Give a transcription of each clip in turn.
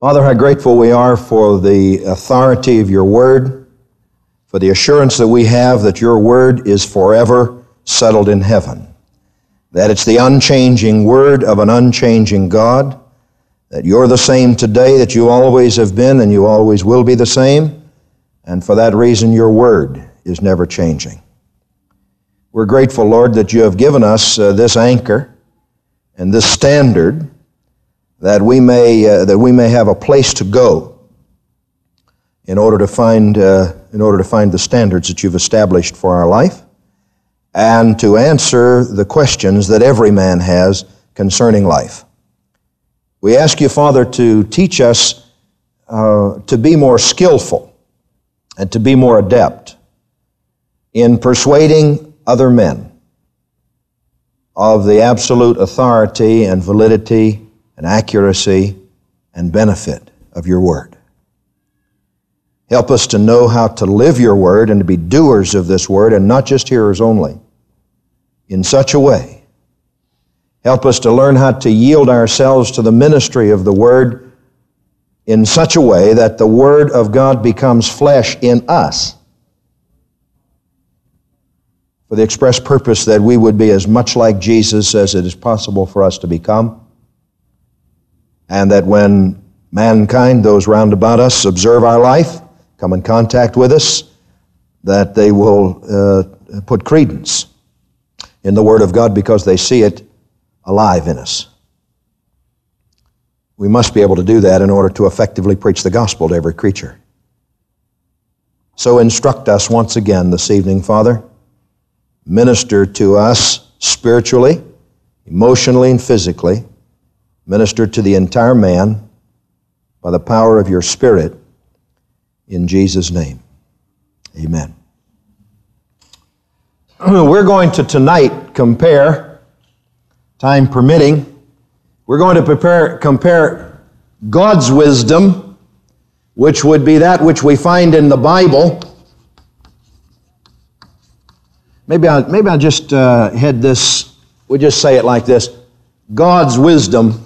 Father, how grateful we are for the authority of your word, for the assurance that we have that your word is forever settled in heaven, that it's the unchanging word of an unchanging God, that you're the same today that you always have been and you always will be the same, and for that reason your word is never changing. We're grateful, Lord, that you have given us this anchor and this standard that we may have a place to go in order to find the standards that you've established for our life, and to answer the questions that every man has concerning life. We ask you, Father, to teach us to be more skillful and to be more adept in persuading other men of the absolute authority and validity and accuracy and benefit of your word. Help us to know how to live your word and to be doers of this word and not just hearers only in such a way. Help us to learn how to yield ourselves to the ministry of the word in such a way that the word of God becomes flesh in us for the express purpose that we would be as much like Jesus as it is possible for us to become, and that when mankind, those round about us, observe our life, come in contact with us, that they will put credence in the Word of God because they see it alive in us. We must be able to do that in order to effectively preach the gospel to every creature. So instruct us once again this evening, Father. Minister to us spiritually, emotionally, and physically. Minister to the entire man by the power of your Spirit in Jesus' name. Amen. We're going to tonight compare, time permitting, we're going to compare God's wisdom, which would be that which we find in the Bible. Maybe I'll just head this, we'll just say it like this: God's wisdom.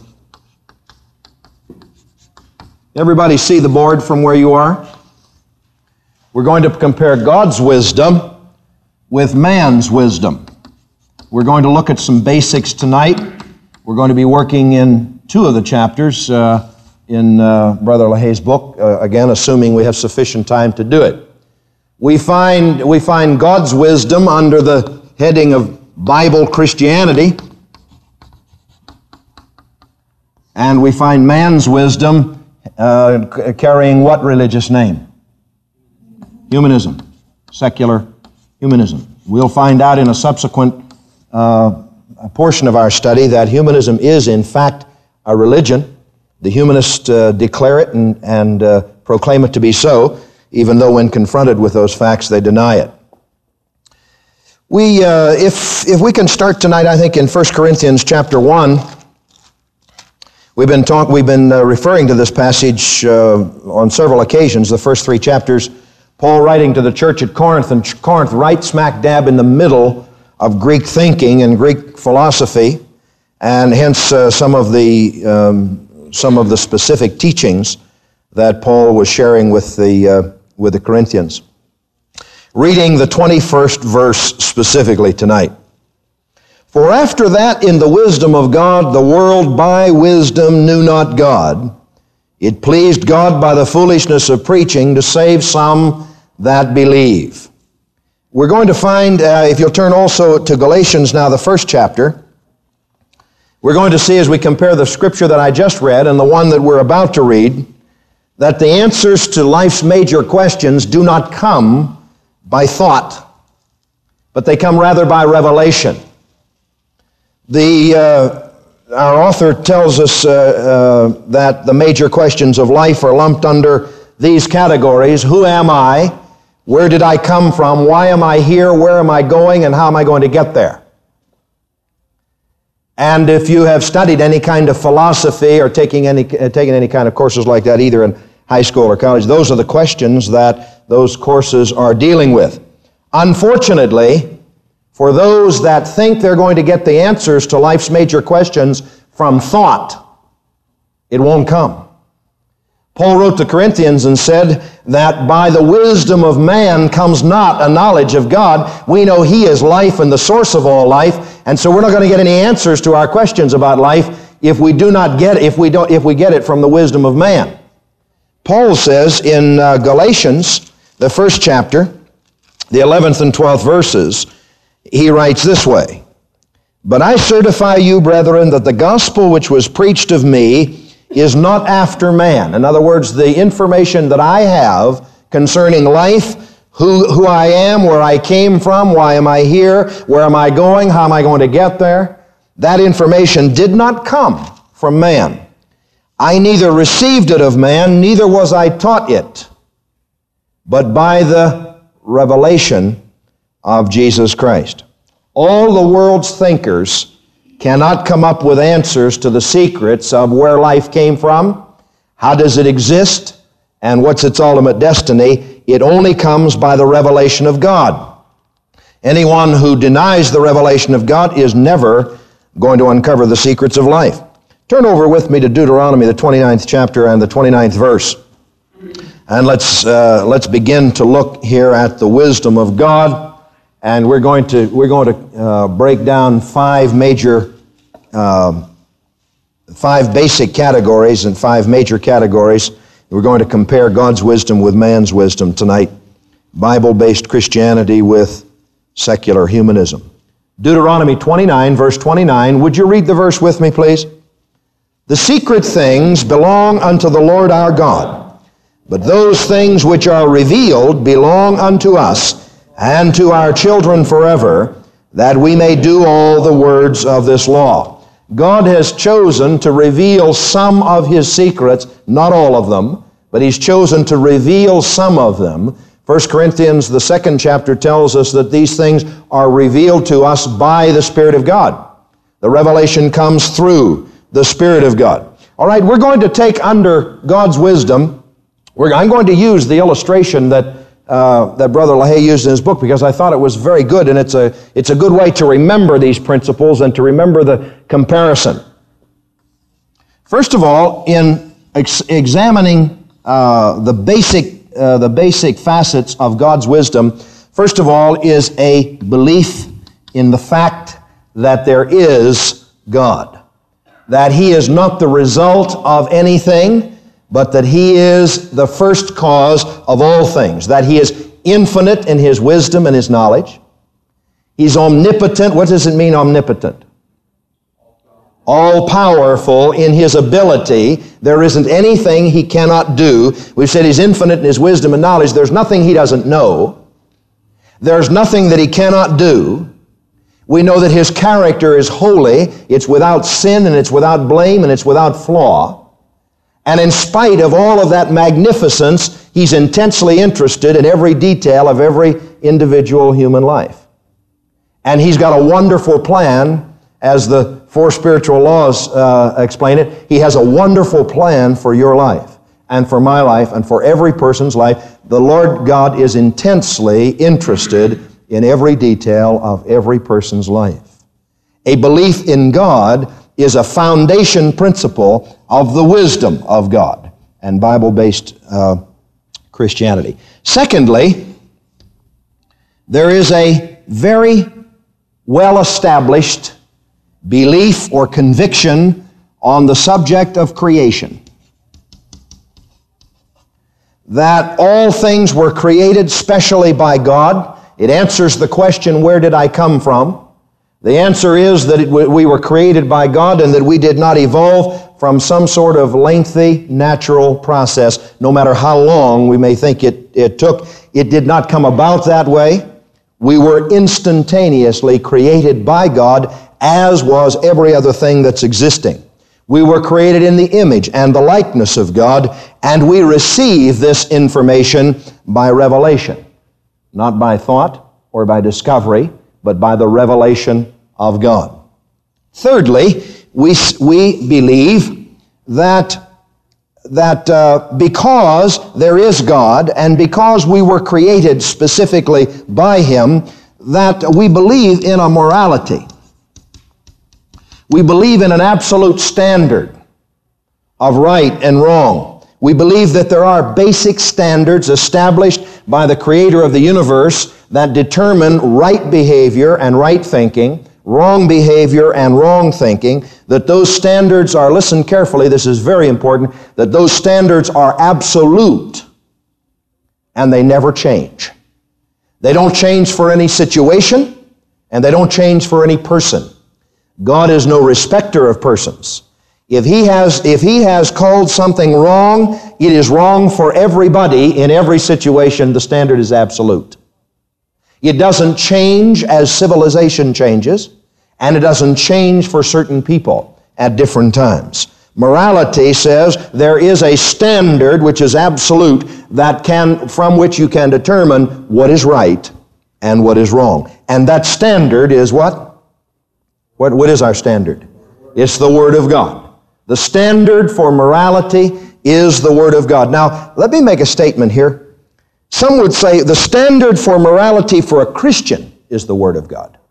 Everybody see the board from where you are? We're going to compare God's wisdom with man's wisdom. We're going to look at some basics tonight. We're going to be working in two of the chapters in Brother LaHaye's book, again, assuming we have sufficient time to do it. We find God's wisdom under the heading of Bible Christianity, and we find man's wisdom carrying what religious name? Humanism, secular humanism. We'll find out in a subsequent portion of our study that humanism is, in fact, a religion. The humanists declare it and proclaim it to be so, even though when confronted with those facts, they deny it. If we can start tonight, I think in 1 Corinthians chapter 1, we've been referring to this passage on several occasions, the first three chapters. Paul writing to the church at Corinth, and Corinth right smack dab in the middle of Greek thinking and Greek philosophy, and hence some of the specific teachings that Paul was sharing with the Corinthians. Reading the 21st verse specifically tonight. For after that, in the wisdom of God, the world by wisdom knew not God. It pleased God by the foolishness of preaching to save some that believe. We're going to find, if you'll turn also to Galatians now, the first chapter, we're going to see as we compare the scripture that I just read and the one that we're about to read, that the answers to life's major questions do not come by thought, but they come rather by revelation. Our author tells us that the major questions of life are lumped under these categories: who am I? Where did I come from? Why am I here? Where am I going? And how am I going to get there? And if you have studied any kind of philosophy or taken any kind of courses like that, either in high school or college, those are the questions that those courses are dealing with. Unfortunately, for those that think they're going to get the answers to life's major questions from thought, it won't come. Paul wrote to Corinthians and said that by the wisdom of man comes not a knowledge of God. We know He is life and the source of all life, and so we're not going to get any answers to our questions about life if we get it from the wisdom of man. Paul says in Galatians, the first chapter, the 11th and 12th verses, he writes this way, "But I certify you, brethren, that the gospel which was preached of me is not after man." In other words, the information that I have concerning life, who I am, where I came from, why am I here, where am I going, how am I going to get there, that information did not come from man. I neither received it of man, neither was I taught it, but by the revelation of Jesus Christ. All the world's thinkers cannot come up with answers to the secrets of where life came from, how does it exist, and what's its ultimate destiny. It only comes by the revelation of God. Anyone who denies the revelation of God is never going to uncover the secrets of life. Turn over with me to Deuteronomy, the 29th chapter and the 29th verse. And let's begin to look here at the wisdom of God. And we're going to break down five basic categories and five major categories. We're going to compare God's wisdom with man's wisdom tonight. Bible-based Christianity with secular humanism. Deuteronomy 29, verse 29. Would you read the verse with me, please? "The secret things belong unto the Lord our God, but those things which are revealed belong unto us and to our children forever, that we may do all the words of this law." God has chosen to reveal some of His secrets, not all of them, but He's chosen to reveal some of them. 1 Corinthians, the 2nd chapter, tells us that these things are revealed to us by the Spirit of God. The revelation comes through the Spirit of God. All right, we're going to take under God's wisdom. I'm going to use the illustration that Brother LaHaye used in his book because I thought it was very good, and it's a good way to remember these principles and to remember the comparison. First of all, in examining the basic facets of God's wisdom, first of all is a belief in the fact that there is God, that He is not the result of anything, but that He is the first cause of all things, that He is infinite in His wisdom and His knowledge. He's omnipotent. What does it mean, omnipotent? All-powerful in His ability. There isn't anything He cannot do. We've said He's infinite in His wisdom and knowledge. There's nothing He doesn't know. There's nothing that He cannot do. We know that His character is holy. It's without sin, and it's without blame, and it's without flaw. And in spite of all of that magnificence, He's intensely interested in every detail of every individual human life. And He's got a wonderful plan, as the four spiritual laws explain it. He has a wonderful plan for your life, and for my life, and for every person's life. The Lord God is intensely interested in every detail of every person's life. A belief in God is a foundation principle of the wisdom of God and Bible-based Christianity. Secondly, there is a very well-established belief or conviction on the subject of creation. That all things were created specially by God. It answers the question, where did I come from? The answer is that we were created by God and that we did not evolve from some sort of lengthy natural process, no matter how long we may think it took. It did not come about that way. We were instantaneously created by God, as was every other thing that's existing. We were created in the image and the likeness of God, and we receive this information by revelation, not by thought or by discovery, but by the revelation of God. Thirdly, we believe that because there is God and because we were created specifically by Him, that we believe in a morality. We believe in an absolute standard of right and wrong. We believe that there are basic standards established by the Creator of the universe that determine right behavior and right thinking, wrong behavior and wrong thinking, that those standards are, listen carefully, this is very important, that those standards are absolute and they never change. They don't change for any situation and they don't change for any person. God is no respecter of persons. If he has called something wrong, it is wrong for everybody in every situation. The standard is absolute. It doesn't change as civilization changes, and it doesn't change for certain people at different times. Morality says there is a standard which is absolute from which you can determine what is right and what is wrong. And that standard is what? What is our standard? It's the Word of God. The standard for morality is the Word of God. Now, let me make a statement here. Some would say the standard for morality for a Christian is the Word of God.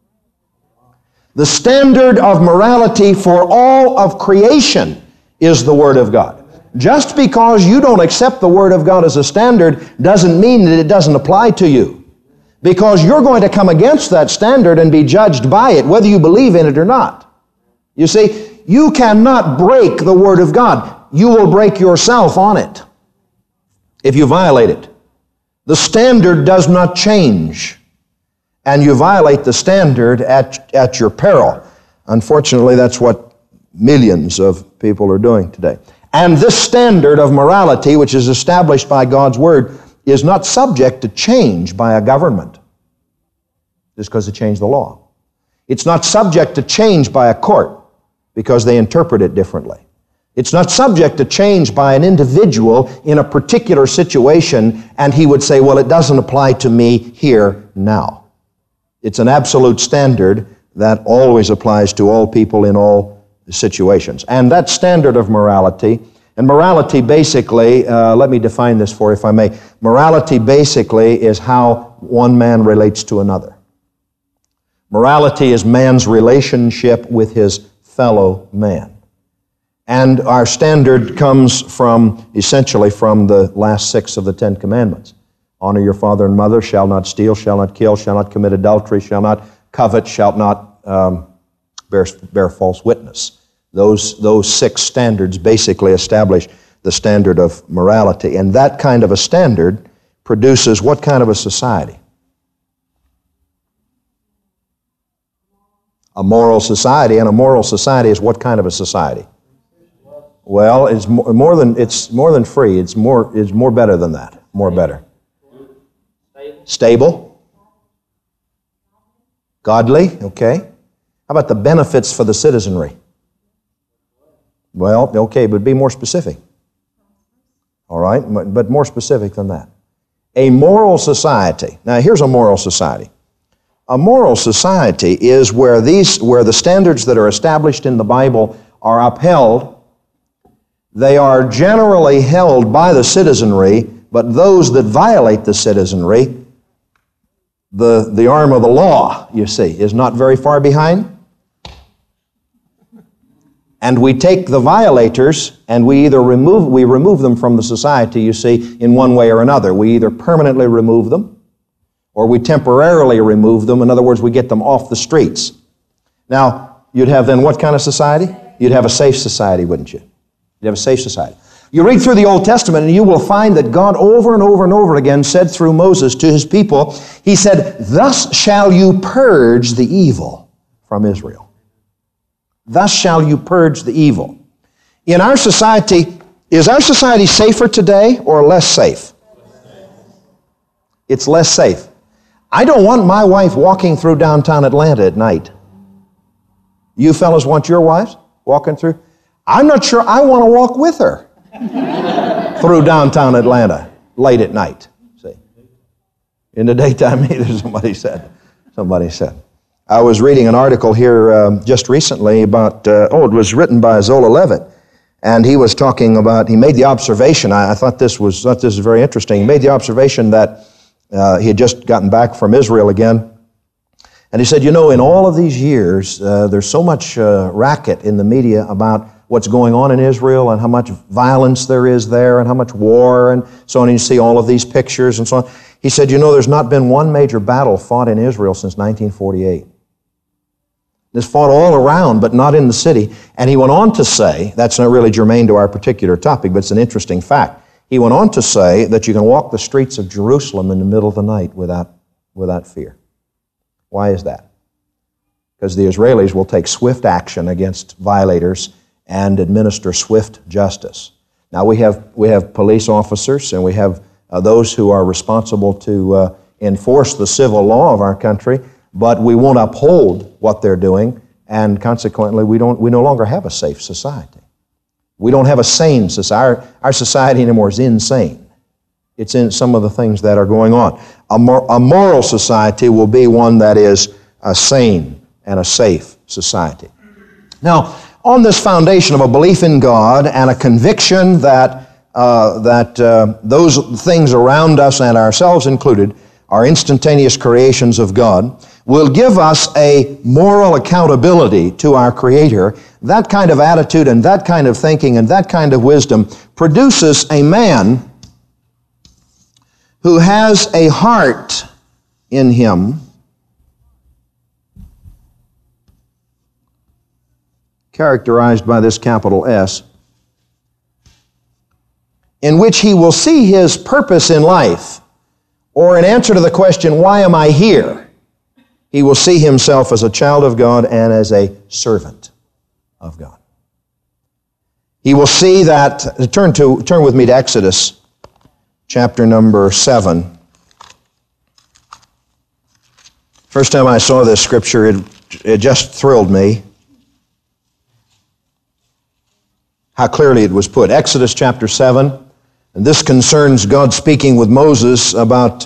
The standard of morality for all of creation is the Word of God. Just because you don't accept the Word of God as a standard doesn't mean that it doesn't apply to you. Because you're going to come against that standard and be judged by it, whether you believe in it or not. You see, you cannot break the Word of God. You will break yourself on it if you violate it. The standard does not change, and you violate the standard at your peril. Unfortunately, that's what millions of people are doing today. And this standard of morality, which is established by God's Word, is not subject to change by a government just because they changed the law. It's not subject to change by a court because they interpret it differently. It's not subject to change by an individual in a particular situation, and he would say, well, it doesn't apply to me here now. It's an absolute standard that always applies to all people in all situations. And that standard of morality, and morality basically, let me define this for you if I may. Morality basically is how one man relates to another. Morality is man's relationship with his fellow man. And our standard comes essentially from the last 6 of the 10 commandments. Honor your father and mother, shall not steal, shall not kill, shall not commit adultery, shall not covet, shall not bear false witness. Those 6 standards basically establish the standard of morality. And that kind of a standard produces what kind of a society? A moral society, and a moral society is what kind of a society? Well, it's more than free. It's more better than that. More better. Stable. Godly, okay. How about the benefits for the citizenry? Well, okay, but be more specific. All right, but more specific than that. A moral society. Now, here's a moral society. A moral society is where the standards that are established in the Bible are upheld. They are generally held by the citizenry, but those that violate the citizenry, the arm of the law, you see, is not very far behind. And we take the violators and we remove them from the society, you see, in one way or another. We either permanently remove them or we temporarily remove them. In other words, we get them off the streets. Now, you'd have then what kind of society? You'd have a safe society, wouldn't you? You'd have a safe society. You read through the Old Testament and you will find that God over and over and over again said through Moses to his people, he said, thus shall you purge the evil from Israel. Thus shall you purge the evil. In our society, is our society safer today or less safe? It's less safe. I don't want my wife walking through downtown Atlanta at night. You fellas want your wives walking through? I'm not sure I want to walk with her through downtown Atlanta late at night. See, in the daytime either, somebody said. I was reading an article here just recently about, it was written by Zola Levitt, and he was talking about, he made the observation, I thought this was very interesting, he made the observation that he had just gotten back from Israel again, and he said, in all of these years, there's so much racket in the media about what's going on in Israel and how much violence there is there and how much war and so on. And you see all of these pictures and so on. He said, you know, there's not been one major battle fought in Israel since 1948. It's fought all around, but not in the city. And he went on to say, that's not really germane to our particular topic, but it's an interesting fact. He went on to say that you can walk the streets of Jerusalem in the middle of the night without fear. Why is that? Because the Israelis will take swift action against violators and administer swift justice. Now we have police officers and we have those who are responsible to enforce the civil law of our country, but we won't uphold what they're doing, and consequently we no longer have a safe society. We don't have a sane society. Our society anymore is insane. It's in some of the things that are going on. A moral society will be one that is a sane and a safe society. Now, on this foundation of a belief in God and a conviction that those things around us and ourselves included are instantaneous creations of God, will give us a moral accountability to our Creator. That kind of attitude and that kind of thinking and that kind of wisdom produces a man who has a heart in him characterized by this capital S, in which he will see his purpose in life, or in answer to the question, why am I here? He will see himself as a child of God and as a servant of God. He will see that, turn with me to Exodus chapter number 7. First time I saw this scripture, it just thrilled me how clearly it was put. Exodus chapter 7, and this concerns God speaking with Moses about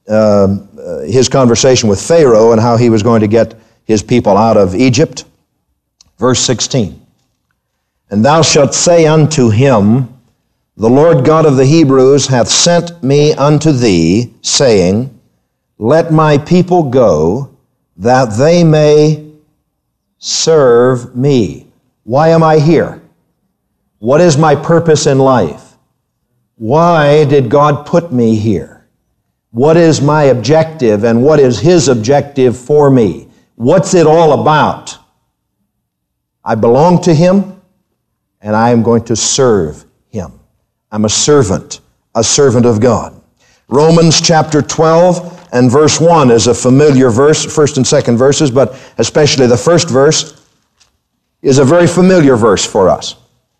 his conversation with Pharaoh and how he was going to get his people out of Egypt. Verse 16, and thou shalt say unto him, the Lord God of the Hebrews hath sent me unto thee, saying, let my people go, that they may serve me. Why am I here? What is my purpose in life? Why did God put me here? What is my objective and what is His objective for me? What's it all about? I belong to Him and I am going to serve Him. I'm a servant of God. Romans chapter 12 and verse 1 is a familiar verse, first and second verses, but especially the first verse is a very familiar verse for us.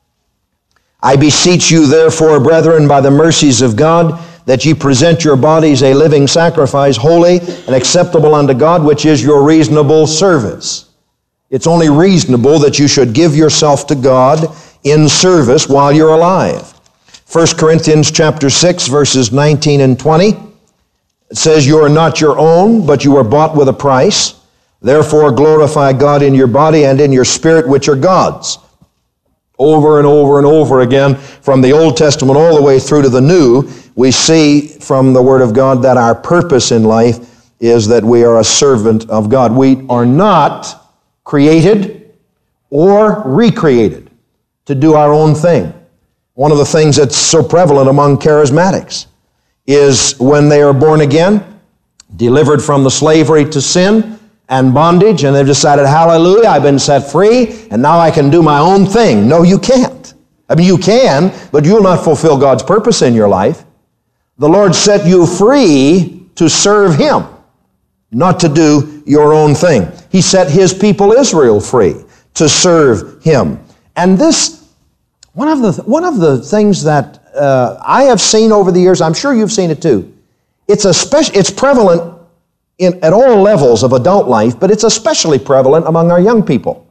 I beseech you, therefore, brethren, by the mercies of God, that ye present your bodies a living sacrifice, holy and acceptable unto God, which is your reasonable service. It's only reasonable that you should give yourself to God in service while you're alive. 1 Corinthians chapter 6, verses 19 and 20, it says, you are not your own, but you are bought with a price. Therefore glorify God in your body and in your spirit, which are God's. Over and over and over again, from the Old Testament all the way through to the New, we see from the Word of God that our purpose in life is that we are a servant of God. We are not created or recreated to do our own thing. One of the things that's so prevalent among charismatics is when they are born again, delivered from the slavery to sin and bondage, and they've decided, hallelujah, I've been set free, and now I can do my own thing. No, you can't. I mean, you can, but you'll not fulfill God's purpose in your life. The Lord set you free to serve Him, not to do your own thing. He set His people Israel free to serve Him. And this, one of the things that I have seen over the years, I'm sure you've seen it too, it's prevalent at all levels of adult life, but it's especially prevalent among our young people.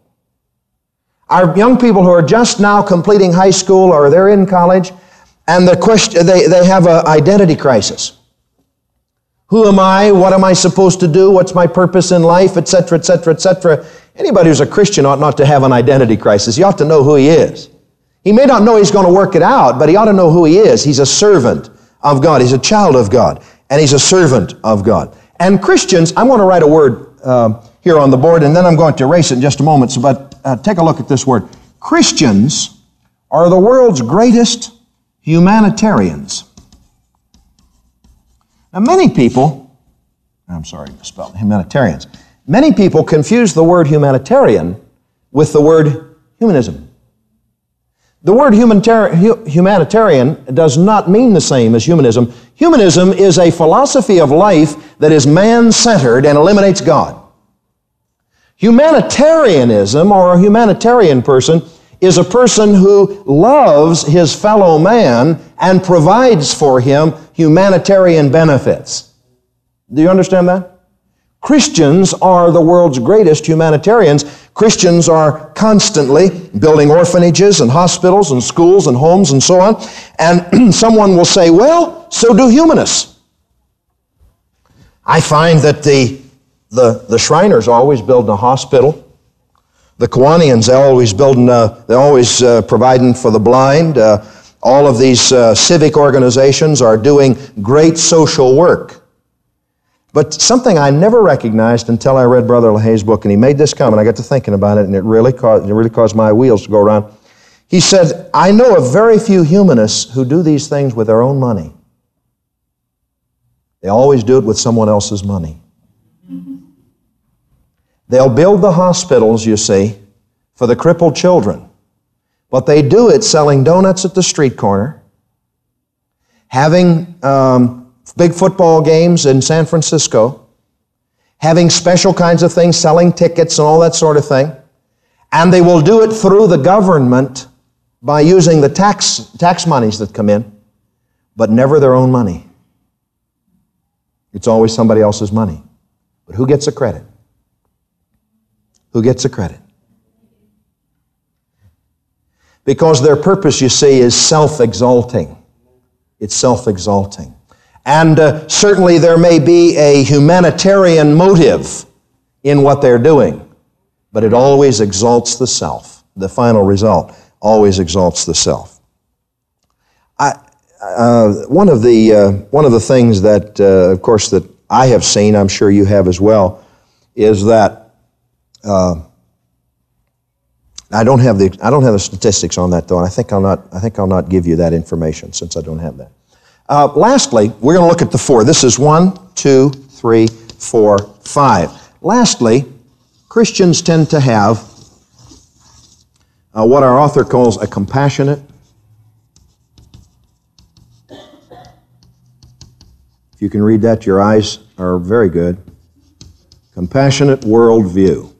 Our young people who are just now completing high school or they're in college, and they have an identity crisis. Who am I? What am I supposed to do? What's my purpose in life? Etc., etc., etc. Anybody who's a Christian ought not to have an identity crisis. He ought to know who he is. He may not know he's going to work it out, but he ought to know who he is. He's a servant of God. He's a child of God, and he's a servant of God. And Christians, I'm going to write a word here on the board, and then I'm going to erase it in just a moment, but take a look at this word. Christians are the world's greatest humanitarians. Now, many people, I'm sorry to spell humanitarians, many people confuse the word humanitarian with the word humanism. The word humanitarian does not mean the same as humanism. Humanism is a philosophy of life that is man-centered and eliminates God. Humanitarianism, or a humanitarian person, is a person who loves his fellow man and provides for him humanitarian benefits. Do you understand that? Christians are the world's greatest humanitarians. Christians are constantly building orphanages and hospitals and schools and homes and so on. And someone will say, well, so do humanists. I find that the Shriners always building a hospital. The Kiwanians, they're always providing for the blind. All of these civic organizations are doing great social work. But something I never recognized until I read Brother LaHaye's book, and he made this comment. I got to thinking about it, and it really caused my wheels to go around. He said, I know of very few humanists who do these things with their own money. They always do it with someone else's money. They'll build the hospitals, you see, for the crippled children. But they do it selling donuts at the street corner, having big football games in San Francisco, having special kinds of things, selling tickets and all that sort of thing. And they will do it through the government by using the tax monies that come in, but never their own money. It's always somebody else's money. But who gets the credit? Who gets the credit? Because their purpose, you see, is self-exalting. It's self-exalting. And certainly there may be a humanitarian motive in what they're doing, but it always exalts the self. The final result always exalts the self. One of the things that, of course, that I have seen, I'm sure you have as well, is that I don't have the statistics on that though, and I think I'll not give you that information since I don't have that. Lastly, we're going to look at the four. This is 1, 2, 3, 4, 5. Lastly, Christians tend to have what our author calls a compassionate, if you can read that, your eyes are very good, compassionate worldview.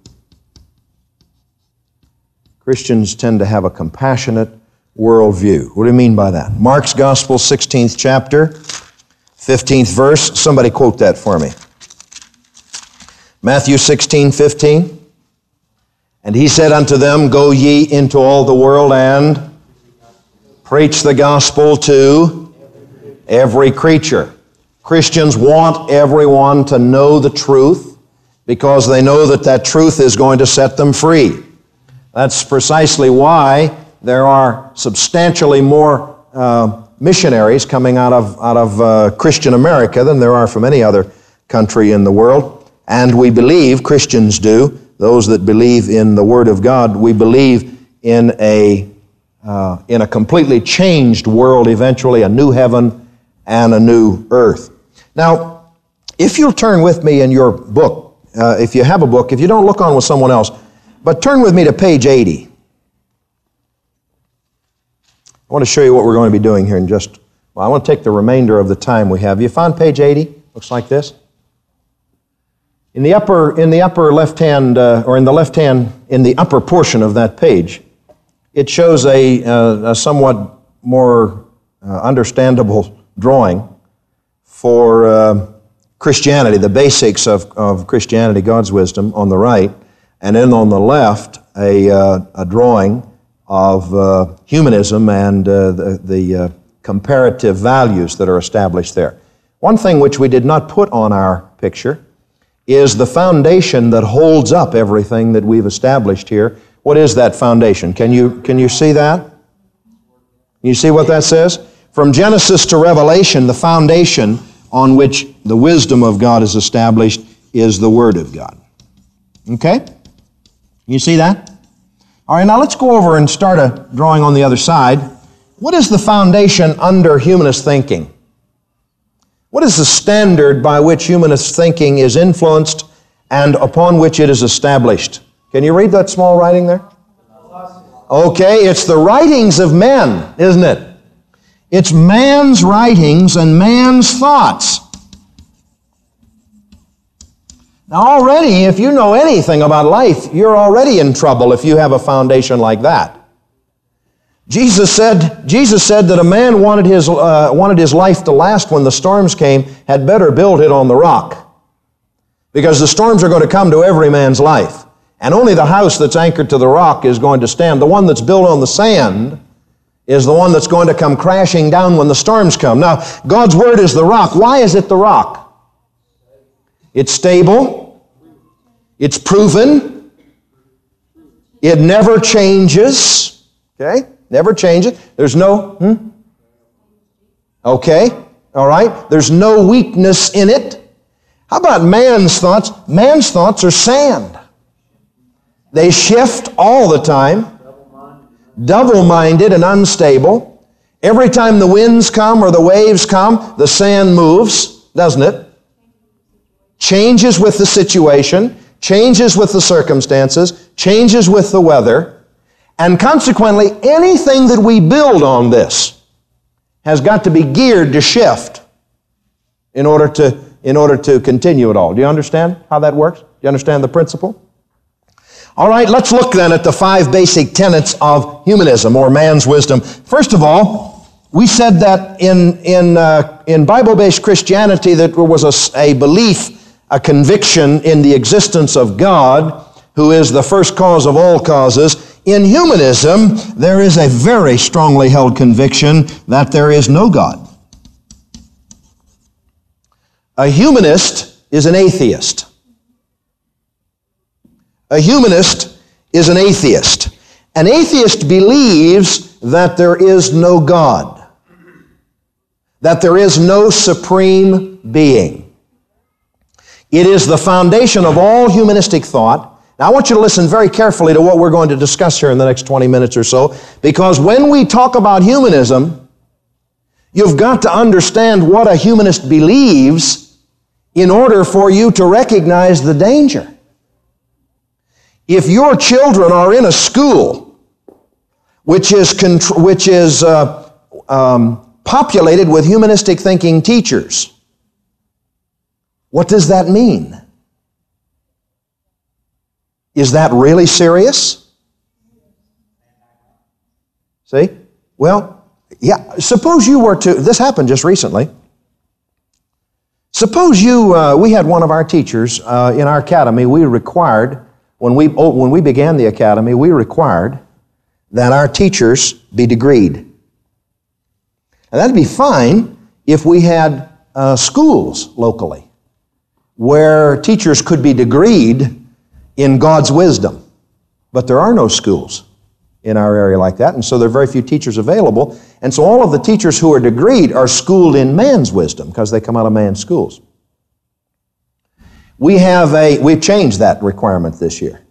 Christians tend to have a compassionate worldview. What do you mean by that? Mark's Gospel, 16th chapter, 15th verse. Somebody quote that for me. Matthew 16:15. And he said unto them, Go ye into all the world and preach the gospel to every creature. Christians want everyone to know the truth because they know that that truth is going to set them free. That's precisely why there are substantially more missionaries coming out of Christian America than there are from any other country in the world. And we believe, Christians do, those that believe in the Word of God, we believe in a completely changed world eventually, a new heaven and a new earth. Now, if you'll turn with me in your book, if you have a book, if you don't look on with someone else, but turn with me to page 80. I want to show you what we're going to be doing here in I want to take the remainder of the time we have. You found page 80? Looks like this. In the upper left-hand, or in the upper portion of that page, it shows a somewhat more understandable drawing for Christianity, the basics of Christianity, God's wisdom, on the right, and then on the left, a drawing of humanism and the comparative values that are established there. One thing which we did not put on our picture is the foundation that holds up everything that we've established here. What is that foundation? Can you see that? Can you see what that says? From Genesis to Revelation, the foundation on which the wisdom of God is established is the Word of God. Okay? You see that? All right, now let's go over and start a drawing on the other side. What is the foundation under humanist thinking? What is the standard by which humanist thinking is influenced and upon which it is established? Can you read that small writing there? Okay, it's the writings of men, isn't it? It's man's writings and man's thoughts. Now already, if you know anything about life, you're already in trouble if you have a foundation like that. Jesus said that a man wanted his life to last when the storms came, had better build it on the rock. Because the storms are going to come to every man's life. And only the house that's anchored to the rock is going to stand. The one that's built on the sand is the one that's going to come crashing down when the storms come. Now, God's Word is the rock. Why is it the rock? It's stable. It's proven. It never changes. Okay? Never changes. There's no, Okay. All right. There's no weakness in it. How about man's thoughts? Man's thoughts are sand. They shift all the time, double-minded and unstable. Every time the winds come or the waves come, the sand moves, doesn't it? Changes with the situation, changes with the circumstances, changes with the weather, and consequently, anything that we build on this has got to be geared to shift in order to continue it all. Do you understand how that works? Do you understand the principle? All right, let's look then at the 5 basic tenets of humanism, or man's wisdom. First of all, we said that in Bible-based Christianity that there was a belief, a conviction in the existence of God, who is the first cause of all causes. In humanism, there is a very strongly held conviction that there is no God. A humanist is an atheist. A humanist is an atheist. An atheist believes that there is no God, that there is no supreme being. It is the foundation of all humanistic thought. Now, I want you to listen very carefully to what we're going to discuss here in the next 20 minutes or so, because when we talk about humanism, you've got to understand what a humanist believes in order for you to recognize the danger. If your children are in a school which is populated with humanistic thinking teachers, what does that mean? Is that really serious? See? Well, yeah, suppose you were to, this happened just recently. Suppose we had one of our teachers in our academy, we required, when we began the academy, we required that our teachers be degreed. And that'd be fine if we had schools locally where teachers could be degreed in God's wisdom. But there are no schools in our area like that, and so there are very few teachers available. And so all of the teachers who are degreed are schooled in man's wisdom because they come out of man's schools. We've changed that requirement this year.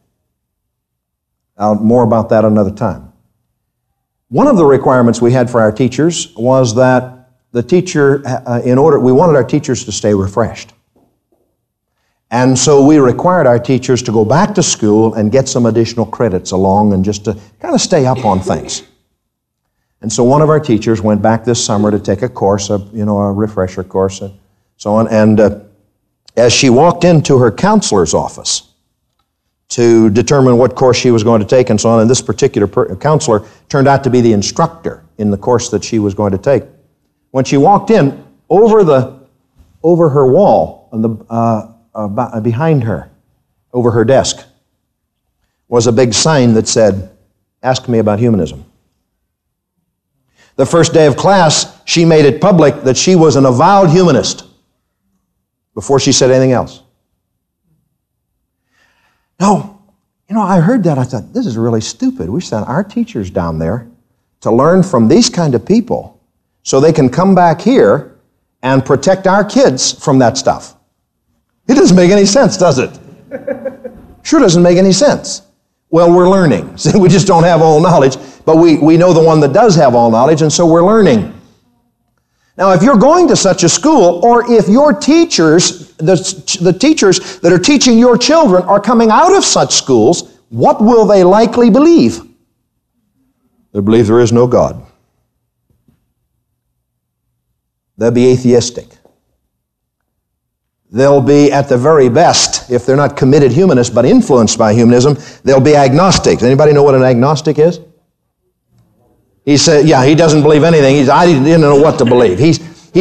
More about that another time. One of the requirements we had for our teachers was that the teacher, we wanted our teachers to stay refreshed. And so we required our teachers to go back to school and get some additional credits along and just to kind of stay up on things. And so one of our teachers went back this summer to take a course, a refresher course and so on. And as she walked into her counselor's office to determine what course she was going to take and so on, and this particular counselor turned out to be the instructor in the course that she was going to take. When she walked in, over her wall, behind her, over her desk, was a big sign that said, "Ask me about humanism." The first day of class, she made it public that she was an avowed humanist before she said anything else. Now, I heard that. I thought, this is really stupid. We sent our teachers down there to learn from these kind of people so they can come back here and protect our kids from that stuff. It doesn't make any sense, does it? Sure doesn't make any sense. Well, we're learning. See, we just don't have all knowledge, but we know the one that does have all knowledge, and so we're learning. Now, if you're going to such a school, or if your teachers, the teachers that are teaching your children are coming out of such schools, what will they likely believe? They'll believe there is no God. They'll be atheistic. They'll be, at the very best, if they're not committed humanists but influenced by humanism, they'll be agnostics. Anybody know what an agnostic is? He said, yeah, he doesn't believe anything. I didn't know what to believe. He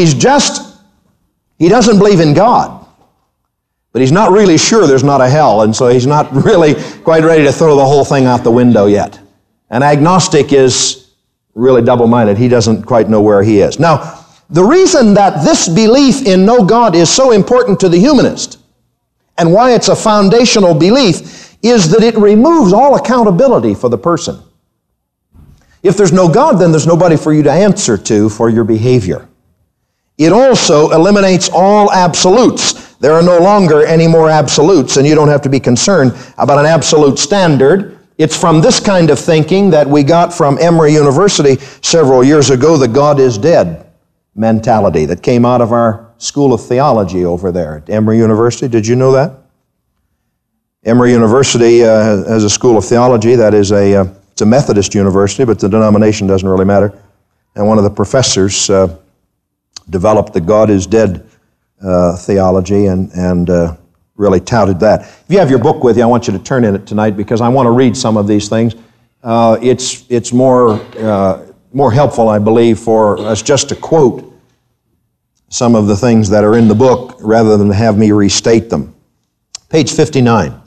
doesn't believe in God, but he's not really sure there's not a hell, and so he's not really quite ready to throw the whole thing out the window yet. An agnostic is really double-minded. He doesn't quite know where he is. Now, the reason that this belief in no God is so important to the humanist, and why it's a foundational belief, is that it removes all accountability for the person. If there's no God, then there's nobody for you to answer to for your behavior. It also eliminates all absolutes. There are no longer any more absolutes, and you don't have to be concerned about an absolute standard. It's from this kind of thinking that we got from Emory University several years ago, the God is dead mentality that came out of our School of Theology over there at Emory University. Did you know that? Emory University has a School of Theology that is it's a Methodist university, but the denomination doesn't really matter. And one of the professors developed the God is dead theology and really touted that. If you have your book with you, I want you to turn in it tonight because I want to read some of these things. It's more helpful, I believe, for us just to quote some of the things that are in the book rather than have me restate them. Page 59.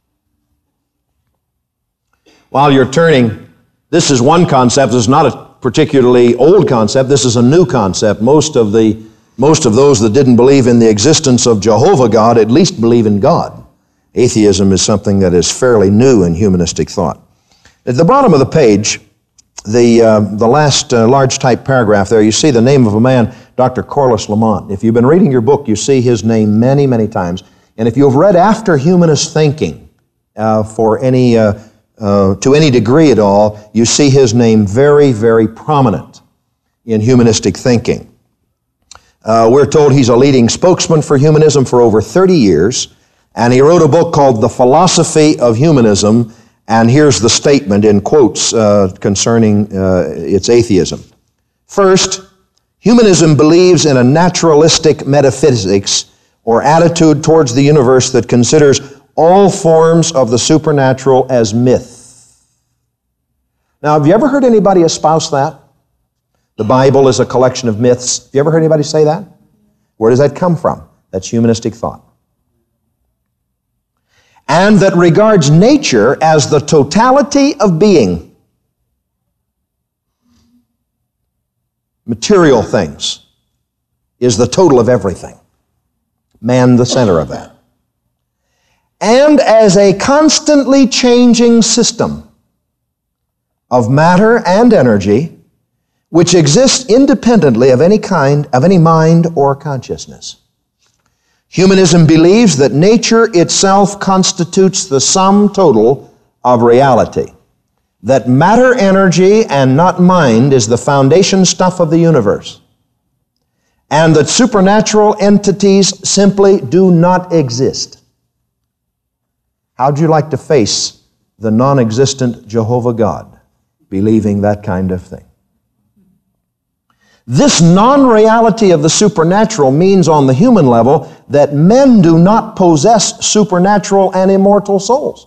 While you're turning, this is one concept. This is not a particularly old concept. This is a new concept. Most of those that didn't believe in the existence of Jehovah God at least believe in God. Atheism is something that is fairly new in humanistic thought. At the bottom of the page, the last large type paragraph there, you see the name of a man, Dr. Corliss Lamont. If you've been reading your book, you see his name many, many times. And if you've read after humanist thinking to any degree at all, you see his name very, very prominent in humanistic thinking. We're told he's a leading spokesman for humanism for over 30 years, and he wrote a book called The Philosophy of Humanism, and here's the statement in quotes concerning its atheism. First, humanism believes in a naturalistic metaphysics or attitude towards the universe that considers all forms of the supernatural as myth. Now, have you ever heard anybody espouse that? The Bible is a collection of myths. Have you ever heard anybody say that? Where does that come from? That's humanistic thought. And that regards nature as the totality of being. Material things is the total of everything. Man, the center of that. And as a constantly changing system of matter and energy which exists independently of any kind, of any mind or consciousness. Humanism believes that nature itself constitutes the sum total of reality, that matter, energy, and not mind is the foundation stuff of the universe, and that supernatural entities simply do not exist. How'd you like to face the non-existent Jehovah God, believing that kind of thing? This non-reality of the supernatural means on the human level that men do not possess supernatural and immortal souls.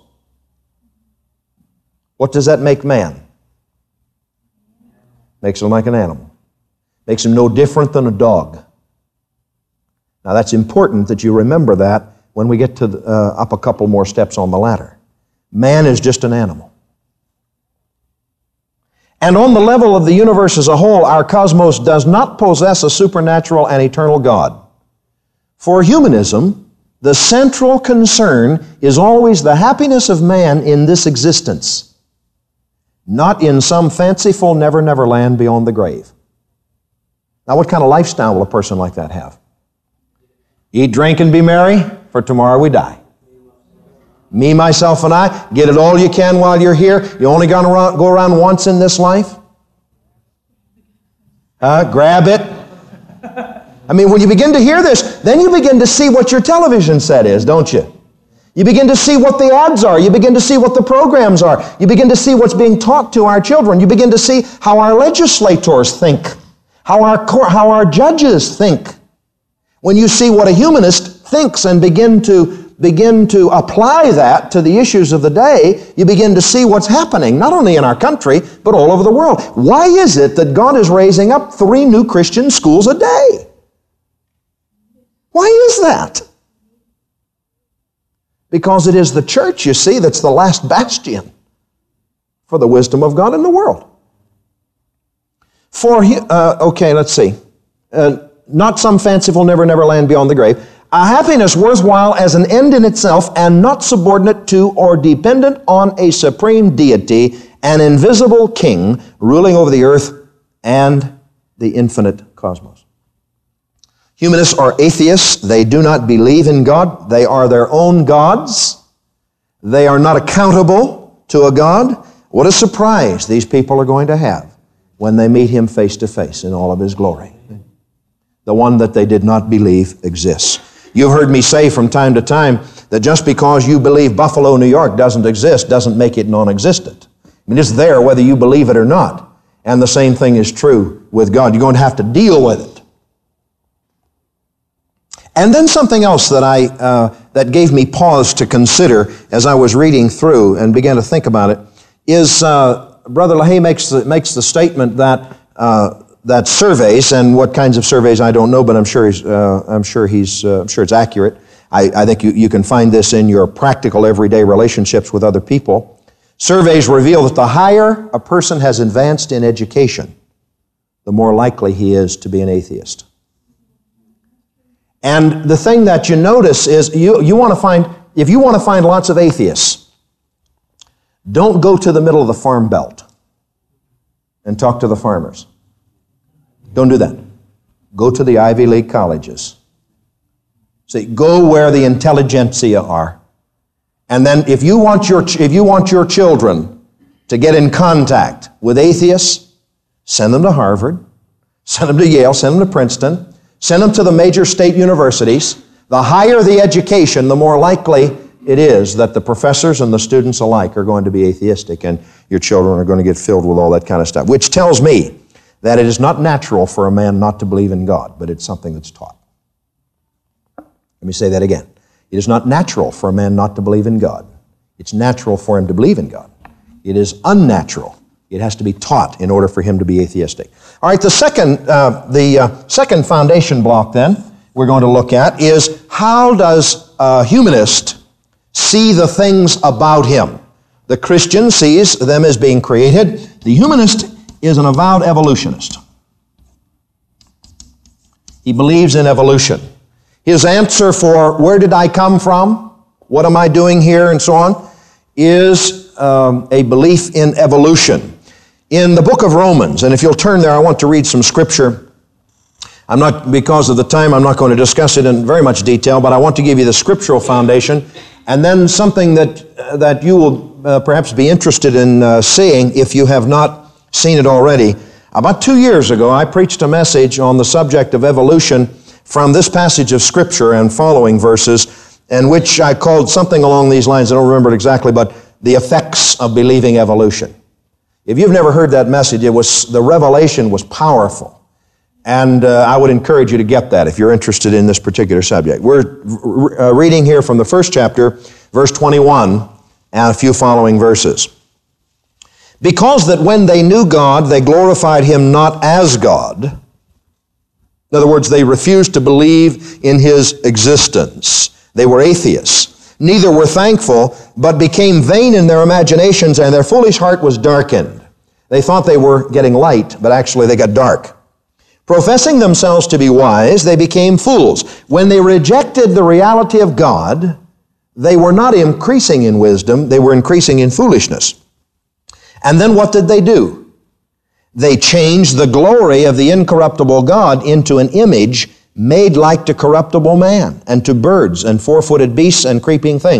What does that make man? Makes him like an animal. Makes him no different than a dog. Now that's important that you remember that when we get to up a couple more steps on the ladder. Man is just an animal. And on the level of the universe as a whole, our cosmos does not possess a supernatural and eternal God. For humanism, the central concern is always the happiness of man in this existence, not in some fanciful never-never land beyond the grave. Now, what kind of lifestyle will a person like that have? Eat, drink, and be merry, for tomorrow we die. Me, myself, and I. Get it all you can while you're here. You only going to go around once in this life. Grab it. I mean, when you begin to hear this, then you begin to see what your television set is, don't you? You begin to see what the ads are. You begin to see what the programs are. You begin to see what's being taught to our children. You begin to see how our legislators think, how our judges think. When you see what a humanist thinks and begin to apply that to the issues of the day, you begin to see what's happening, not only in our country, but all over the world. Why is it that God is raising up 3 new Christian schools a day? Why is that? Because it is the church, you see, that's the last bastion for the wisdom of God in the world. Let's see. Not some fanciful never, never land beyond the grave. A happiness worthwhile as an end in itself and not subordinate to or dependent on a supreme deity, an invisible king ruling over the earth and the infinite cosmos. Humanists are atheists. They do not believe in God. They are their own gods. They are not accountable to a God. What a surprise these people are going to have when they meet Him face to face in all of His glory. The one that they did not believe exists. You've heard me say from time to time that just because you believe Buffalo, New York doesn't exist doesn't make it non-existent. I mean, it's there whether you believe it or not. And the same thing is true with God. You're going to have to deal with it. And then something else that gave me pause to consider as I was reading through and began to think about it is Brother LaHaye makes the statement that surveys, and what kinds of surveys I don't know, but I'm sure it's accurate. I think you can find this in your practical everyday relationships with other people. Surveys reveal that the higher a person has advanced in education, the more likely he is to be an atheist. And the thing that you notice is if you want to find lots of atheists, don't go to the middle of the farm belt and talk to the farmers. Don't do that. Go to the Ivy League colleges. See, go where the intelligentsia are. And then if you want your children to get in contact with atheists, send them to Harvard, send them to Yale, send them to Princeton, send them to the major state universities. The higher the education, the more likely it is that the professors and the students alike are going to be atheistic, and your children are going to get filled with all that kind of stuff, which tells me that it is not natural for a man not to believe in God, but it's something that's taught. Let me say that again. It is not natural for a man not to believe in God. It's natural for him to believe in God. It is unnatural. It has to be taught in order for him to be atheistic. All right, the second foundation block then we're going to look at is, how does a humanist see the things about him? The Christian sees them as being created. The humanist is an avowed evolutionist. He believes in evolution. His answer for where did I come from, what am I doing here, and so on, is a belief in evolution. In the book of Romans, and if you'll turn there, I want to read some scripture. Because of the time, I'm not going to discuss it in very much detail, but I want to give you the scriptural foundation, and then something that you will perhaps be interested in seeing if you have not seen it already. About 2 years ago, I preached a message on the subject of evolution from this passage of Scripture and following verses, and which I called something along these lines. I don't remember it exactly, but the effects of believing evolution. If you've never heard that message, the revelation was powerful. And I would encourage you to get that if you're interested in this particular subject. We're reading here from the first chapter, verse 21, and a few following verses. Because that when they knew God, they glorified Him not as God. In other words, they refused to believe in His existence. They were atheists. Neither were thankful, but became vain in their imaginations, and their foolish heart was darkened. They thought they were getting light, but actually they got dark. Professing themselves to be wise, they became fools. When they rejected the reality of God, they were not increasing in wisdom, they were increasing in foolishness. And then what did they do? They changed the glory of the incorruptible God into an image made like to corruptible man, and to birds, and four-footed beasts, and creeping things.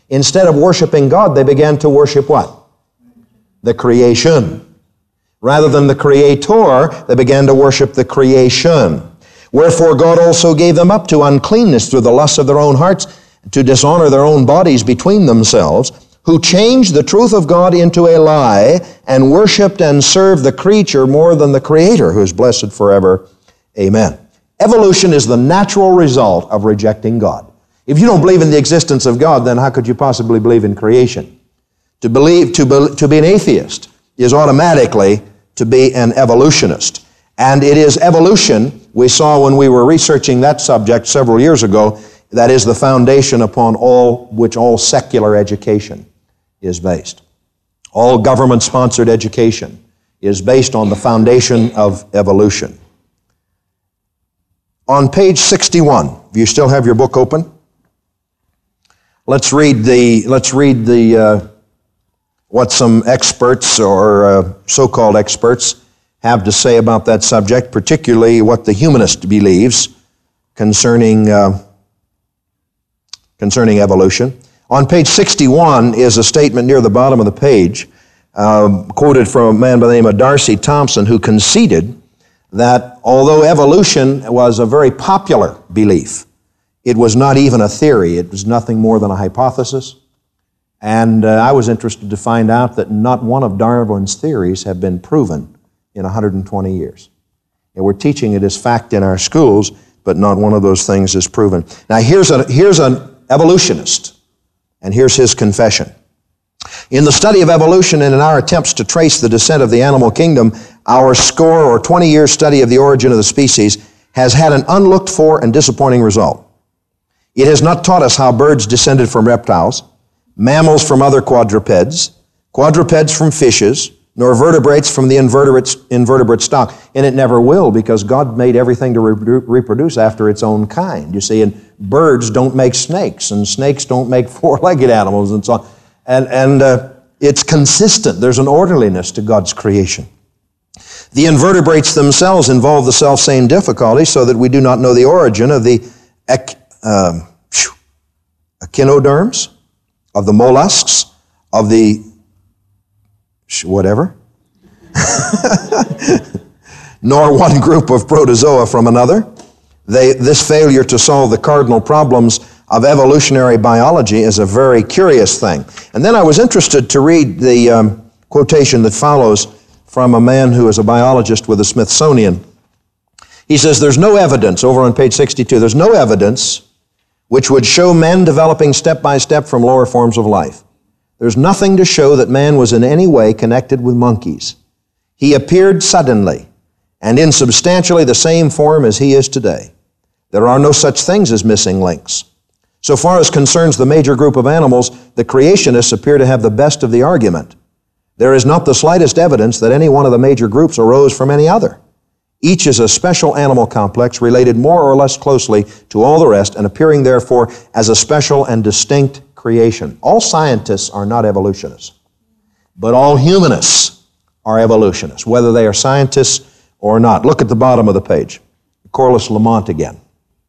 Instead of worshiping God, they began to worship what? The creation. Rather than the Creator, they began to worship the creation. Wherefore God also gave them up to uncleanness through the lusts of their own hearts, to dishonor their own bodies between themselves, who changed the truth of God into a lie, and worshiped and served the creature more than the Creator, who is blessed forever. Amen. Evolution is the natural result of rejecting God. If you don't believe in the existence of God, then how could you possibly believe in creation? To be an atheist is automatically to be an evolutionist. And it is evolution, we saw when we were researching that subject several years ago, that is the foundation upon which all secular education is based. All government-sponsored education is based on the foundation of evolution. On page 61, if you still have your book open, let's read what some experts or so-called experts have to say about that subject, particularly what the humanist believes concerning evolution. On page 61 is a statement near the bottom of the page, quoted from a man by the name of Darcy Thompson, who conceded that although evolution was a very popular belief, it was not even a theory. It was nothing more than a hypothesis. And I was interested to find out that not one of Darwin's theories have been proven in 120 years. And we're teaching it as fact in our schools, but not one of those things is proven. Now here's an evolutionist, and here's his confession. In the study of evolution and in our attempts to trace the descent of the animal kingdom, our score or 20-year study of the origin of the species has had an unlooked for and disappointing result. It has not taught us how birds descended from reptiles, mammals from other quadrupeds from fishes, nor vertebrates from the invertebrate stock. And it never will, because God made everything to reproduce after its own kind. You see, and birds don't make snakes, and snakes don't make four-legged animals, and so on. And it's consistent. There's an orderliness to God's creation. The invertebrates themselves involve the self-same difficulty, so that we do not know the origin of the echinoderms, of the mollusks, of the whatever, nor one group of protozoa from another. This failure to solve the cardinal problems of evolutionary biology is a very curious thing. And then I was interested to read the quotation that follows from a man who is a biologist with the Smithsonian. He says, there's no evidence, over on page 62, there's no evidence which would show men developing step by step from lower forms of life. There's nothing to show that man was in any way connected with monkeys. He appeared suddenly and in substantially the same form as he is today. There are no such things as missing links. So far as concerns the major group of animals, the creationists appear to have the best of the argument. There is not the slightest evidence that any one of the major groups arose from any other. Each is a special animal complex related more or less closely to all the rest and appearing therefore as a special and distinct creation. All scientists are not evolutionists, but all humanists are evolutionists, whether they are scientists or not. Look at the bottom of the page. Corliss Lamont again.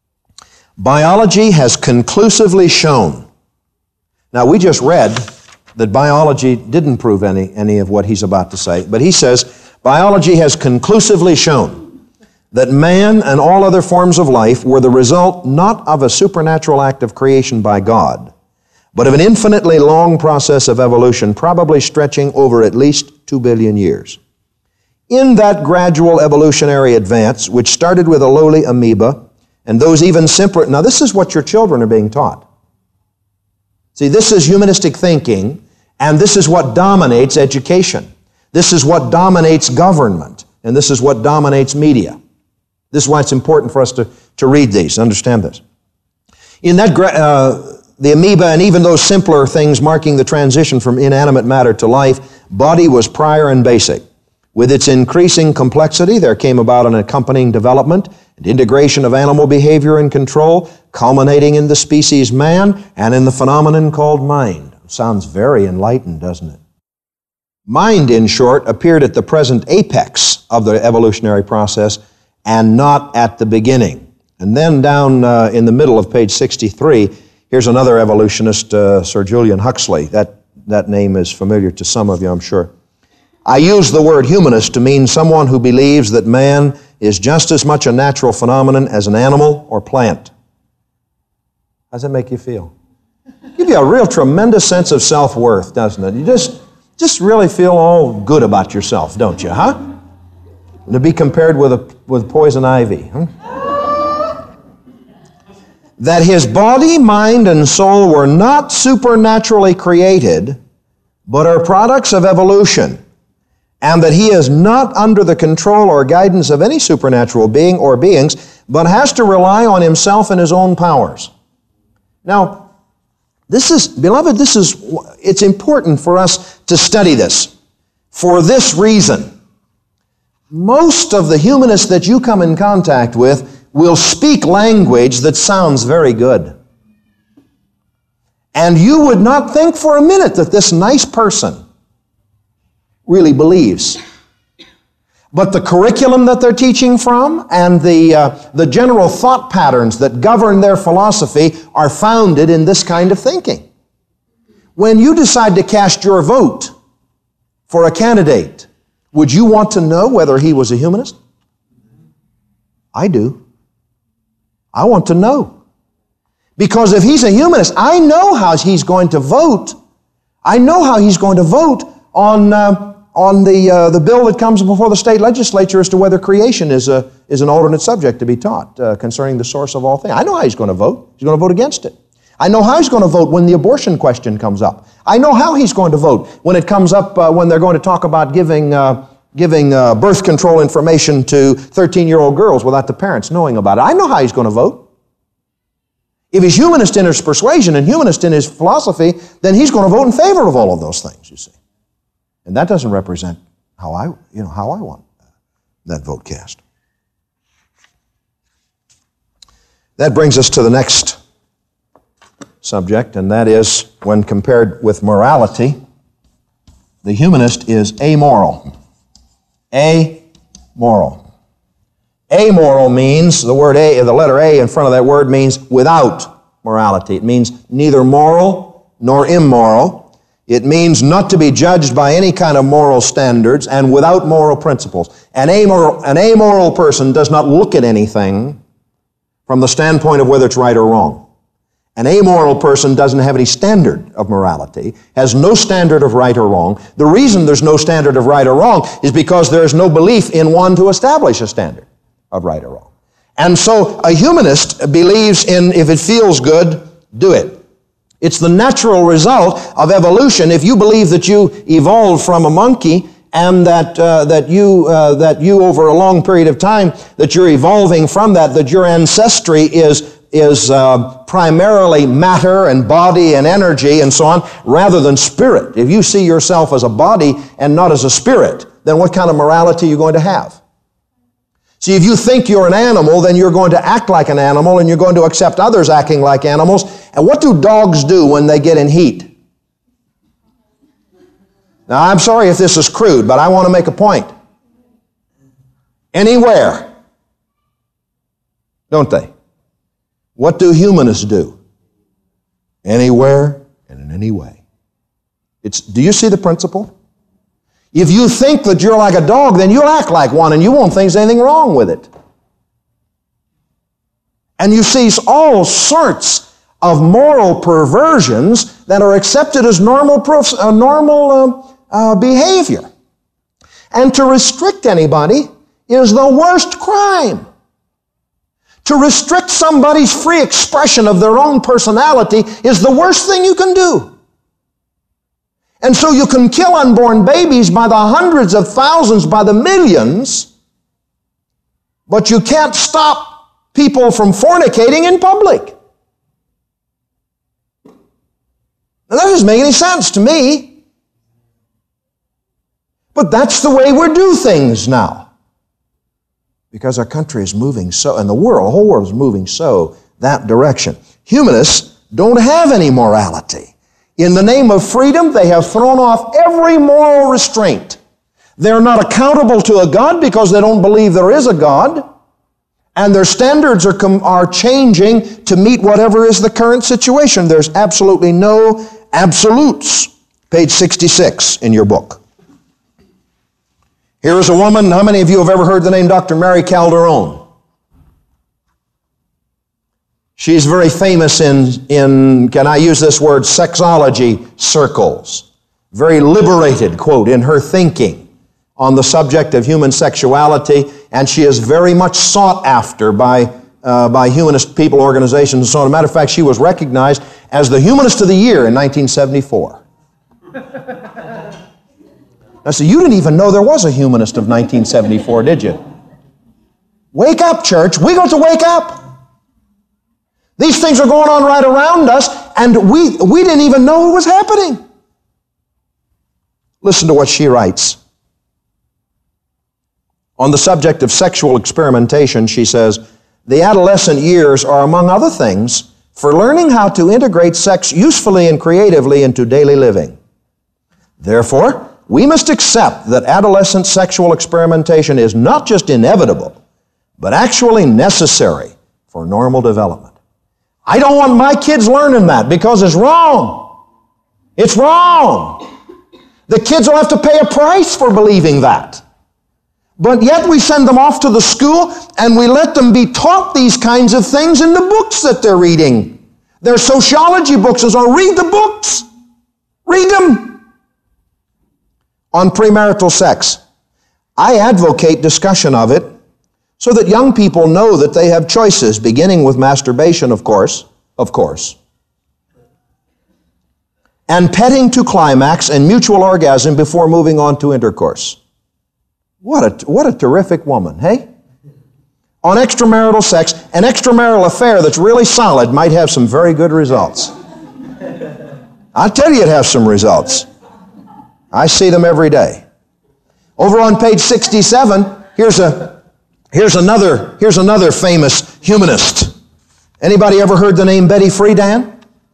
Biology has conclusively shown. Now we just read that biology didn't prove any of what he's about to say, but he says, biology has conclusively shown that man and all other forms of life were the result not of a supernatural act of creation by God, but of an infinitely long process of evolution, probably stretching over at least 2 billion years. In that gradual evolutionary advance, which started with a lowly amoeba, and those even simpler, now this is what your children are being taught. See, this is humanistic thinking, and this is what dominates education. This is what dominates government, and this is what dominates media. This is why it's important for us to read these, understand this. In that, the amoeba and even those simpler things marking the transition from inanimate matter to life, body was prior and basic. With its increasing complexity, there came about an accompanying development and integration of animal behavior and control, culminating in the species man and in the phenomenon called mind. Sounds very enlightened, doesn't it? Mind, in short, appeared at the present apex of the evolutionary process and not at the beginning. And then down in the middle of page 63, Here's another evolutionist, Sir Julian Huxley. That name is familiar to some of you, I'm sure. I use the word humanist to mean someone who believes that man is just as much a natural phenomenon as an animal or plant. How does that make you feel? Give you a real tremendous sense of self-worth, doesn't it? You just really feel all good about yourself, don't you, huh? To be compared with poison ivy. Huh? That his body, mind, and soul were not supernaturally created, but are products of evolution, and that he is not under the control or guidance of any supernatural being or beings, but has to rely on himself and his own powers. Now, beloved, it's important for us to study this for this reason. Most of the humanists that you come in contact with will speak language that sounds very good. And you would not think for a minute that this nice person really believes. But the curriculum that they're teaching from and the general thought patterns that govern their philosophy are founded in this kind of thinking. When you decide to cast your vote for a candidate, would you want to know whether he was a humanist? I do. I want to know. Because if he's a humanist, I know how he's going to vote. I know how he's going to vote on the bill that comes before the state legislature as to whether creation is an alternate subject to be taught concerning the source of all things. I know how he's going to vote. He's going to vote against it. I know how he's going to vote when the abortion question comes up. I know how he's going to vote when it comes up when they're going to talk about giving birth control information to 13-year-old girls without the parents knowing about it. I know how he's going to vote. If he's humanist in his persuasion and humanist in his philosophy, then he's going to vote in favor of all of those things, you see. And that doesn't represent how I want that vote cast. That brings us to the next subject, and that is, when compared with morality, the humanist is amoral. Amoral. Amoral means, the letter A in front of that word means without morality. It means neither moral nor immoral. It means not to be judged by any kind of moral standards and without moral principles. An amoral person does not look at anything from the standpoint of whether it's right or wrong. An amoral person doesn't have any standard of morality, has no standard of right or wrong. The reason there's no standard of right or wrong is because there is no belief in one to establish a standard of right or wrong. And so a humanist believes in, if it feels good, do it. It's the natural result of evolution. If you believe that you evolved from a monkey and that you over a long period of time, that you're evolving from that your ancestry is primarily matter and body and energy and so on, rather than spirit. If you see yourself as a body and not as a spirit, then what kind of morality are you going to have? See, if you think you're an animal, then you're going to act like an animal and you're going to accept others acting like animals. And what do dogs do when they get in heat? Now, I'm sorry if this is crude, but I want to make a point. Anywhere, don't they? What do humanists do? Anywhere and in any way. Do you see the principle? If you think that you're like a dog, then you'll act like one and you won't think there's anything wrong with it. And you see all sorts of moral perversions that are accepted as normal behavior. And to restrict anybody is the worst crime. To restrict somebody's free expression of their own personality is the worst thing you can do. And so you can kill unborn babies by the hundreds of thousands, by the millions, but you can't stop people from fornicating in public. Now, that doesn't make any sense to me. But that's the way we do things now. Because our country is moving so, and the whole world is moving so that direction. Humanists don't have any morality. In the name of freedom, they have thrown off every moral restraint. They're not accountable to a God because they don't believe there is a God. And their standards are changing to meet whatever is the current situation. There's absolutely no absolutes. Page 66 in your book. Here is a woman. How many of you have ever heard the name Dr. Mary Calderon? She's very famous in, can I use this word, sexology circles. Very liberated, quote, in her thinking on the subject of human sexuality, and she is very much sought after by humanist people, organizations, and so on. As a matter of fact, she was recognized as the Humanist of the Year in 1974. Now, so you didn't even know there was a Humanist of 1974, did you? Wake up, church. We got to wake up. These things are going on right around us, and we didn't even know it was happening. Listen to what she writes. On the subject of sexual experimentation, she says, the adolescent years are, among other things, for learning how to integrate sex usefully and creatively into daily living. Therefore, we must accept that adolescent sexual experimentation is not just inevitable, but actually necessary for normal development. I don't want my kids learning that because it's wrong. It's wrong. The kids will have to pay a price for believing that. But yet we send them off to the school and we let them be taught these kinds of things in the books that they're reading. Their sociology books, and so read the books. Read them. On premarital sex, I advocate discussion of it so that young people know that they have choices, beginning with masturbation, of course, and petting to climax and mutual orgasm before moving on to intercourse. What a terrific woman, hey? On extramarital sex, an extramarital affair that's really solid might have some very good results. I'll tell you it has some results. I see them every day. Over on page 67, here's another famous humanist. Anybody ever heard the name Betty Friedan?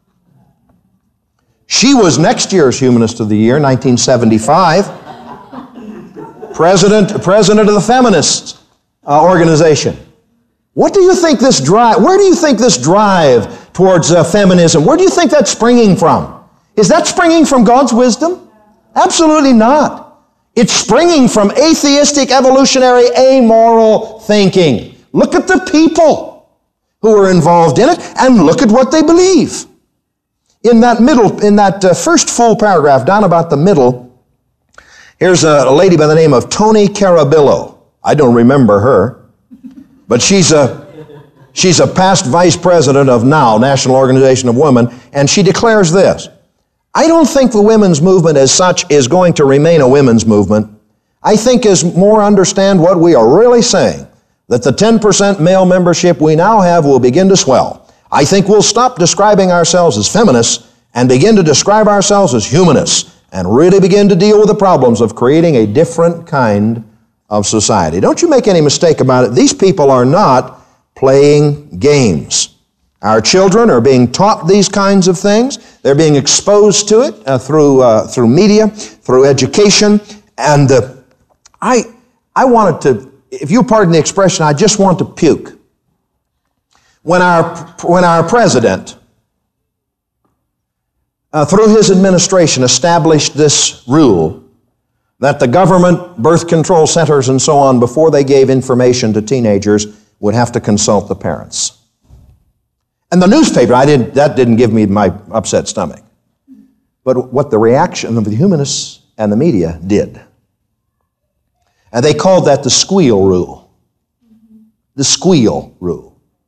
She was next year's Humanist of the Year, 1975. President of the feminist organization. What do you think this drive, where do you think this drive towards feminism, where do you think that's springing from? Is that springing from God's wisdom? Absolutely not. It's springing from atheistic, evolutionary, amoral thinking. Look at the people who are involved in it and look at what they believe. In that first full paragraph, down about the middle, here's a lady by the name of Toni Carabillo. I don't remember her, but she's a past vice president of NOW, National Organization of Women, and she declares this: I don't think the women's movement as such is going to remain a women's movement. I think as more understand what we are really saying, that the 10% male membership we now have will begin to swell. I think we'll stop describing ourselves as feminists and begin to describe ourselves as humanists and really begin to deal with the problems of creating a different kind of society. Don't you make any mistake about it. These people are not playing games. Our children are being taught these kinds of things. They're being exposed to it through media, through education. And I wanted to, if you pardon the expression, I just want to puke. When our president, through his administration, established this rule that the government, birth control centers, and so on, before they gave information to teenagers, would have to consult the parents. And the newspaper, that didn't give me my upset stomach. But what the reaction of the humanists and the media did. And they called that the squeal rule. The squeal rule.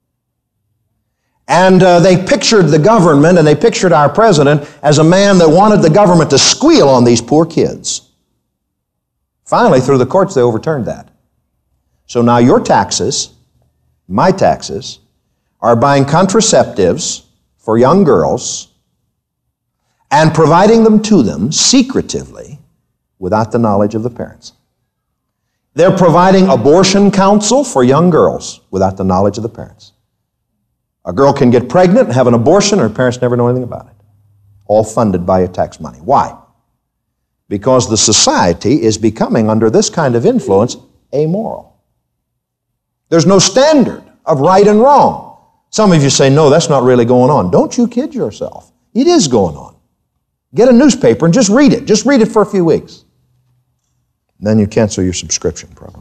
And they pictured the government and they pictured our president as a man that wanted the government to squeal on these poor kids. Finally, through the courts, they overturned that. So now your taxes, my taxes, are buying contraceptives for young girls and providing them to them secretively without the knowledge of the parents. They're providing abortion counsel for young girls without the knowledge of the parents. A girl can get pregnant and have an abortion, her parents never know anything about it. All funded by your tax money. Why? Because the society is becoming, under this kind of influence, amoral. There's no standard of right and wrong. Some of you say, no, that's not really going on. Don't you kid yourself. It is going on. Get a newspaper and just read it. Just read it for a few weeks. Then you cancel your subscription, probably.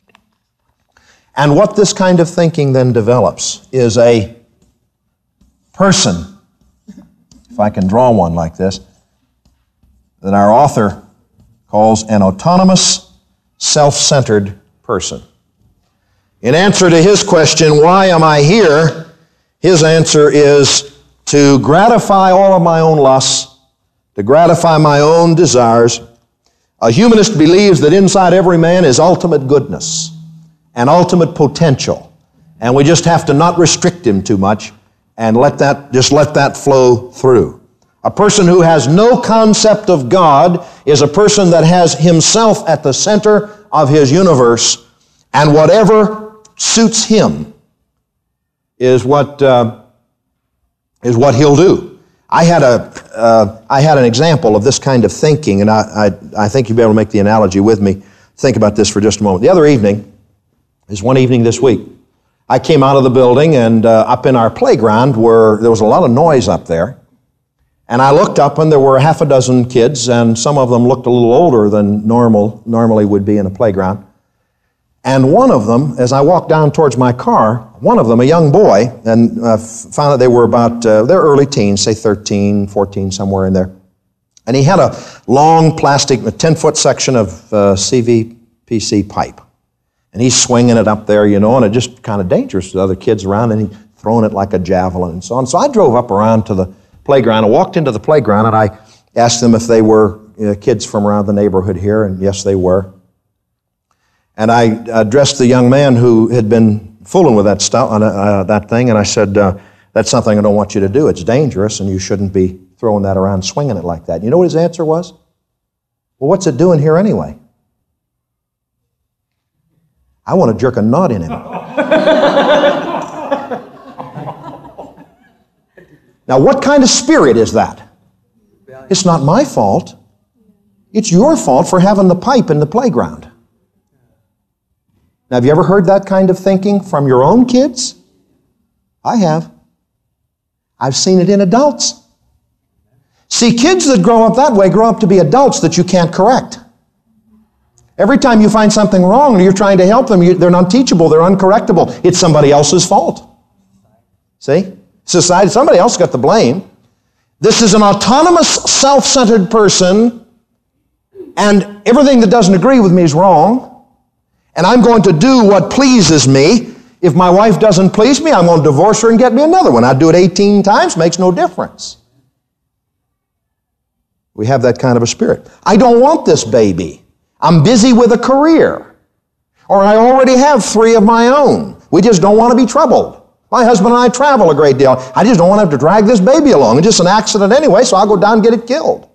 And what this kind of thinking then develops is a person, if I can draw one like this, that our author calls an autonomous, self-centered person. In answer to his question, why am I here? His answer is to gratify all of my own lusts, to gratify my own desires. A humanist believes that inside every man is ultimate goodness and ultimate potential, and we just have to not restrict him too much and let that flow through. A person who has no concept of God is a person that has himself at the center of his universe, and whatever suits him is what he'll do. I had an example of this kind of thinking, and I think you'll be able to make the analogy with me. Think about this for just a moment. The other evening, is one evening this week, I came out of the building, and up in our playground there was a lot of noise up there. And I looked up, and there were half a dozen kids, and some of them looked a little older than normally would be in a playground. And one of them, as I walked down towards my car, one of them, a young boy, and found that they were about, they're early teens, say 13, 14, somewhere in there. And he had a long plastic, a 10-foot section of CVPC pipe. And he's swinging it up there, and it just kind of dangerous to other kids around, and he's throwing it like a javelin and so on. So I drove up around to the playground. I walked into the playground, and I asked them if they were kids from around the neighborhood here, and yes, they were. And I addressed the young man who had been fooling with that stuff, that thing, and I said, that's something I don't want you to do. It's dangerous, and you shouldn't be throwing that around, swinging it like that. You know what his answer was? Well, what's it doing here anyway? I want to jerk a knot in him. Now, what kind of spirit is that? It's not my fault. It's your fault for having the pipe in the playground. Now, have you ever heard that kind of thinking from your own kids? I have. I've seen it in adults. See, kids that grow up that way grow up to be adults that you can't correct. Every time you find something wrong and you're trying to help them, they're unteachable, they're uncorrectable. It's somebody else's fault. See? Society, somebody else got the blame. This is an autonomous, self-centered person, and everything that doesn't agree with me is wrong, and I'm going to do what pleases me. If my wife doesn't please me, I'm going to divorce her and get me another one. I'd do it 18 times, makes no difference. We have that kind of a spirit. I don't want this baby. I'm busy with a career. Or I already have 3 of my own. We just don't want to be troubled. My husband and I travel a great deal. I just don't want to have to drag this baby along. It's just an accident anyway, so I'll go down and get it killed.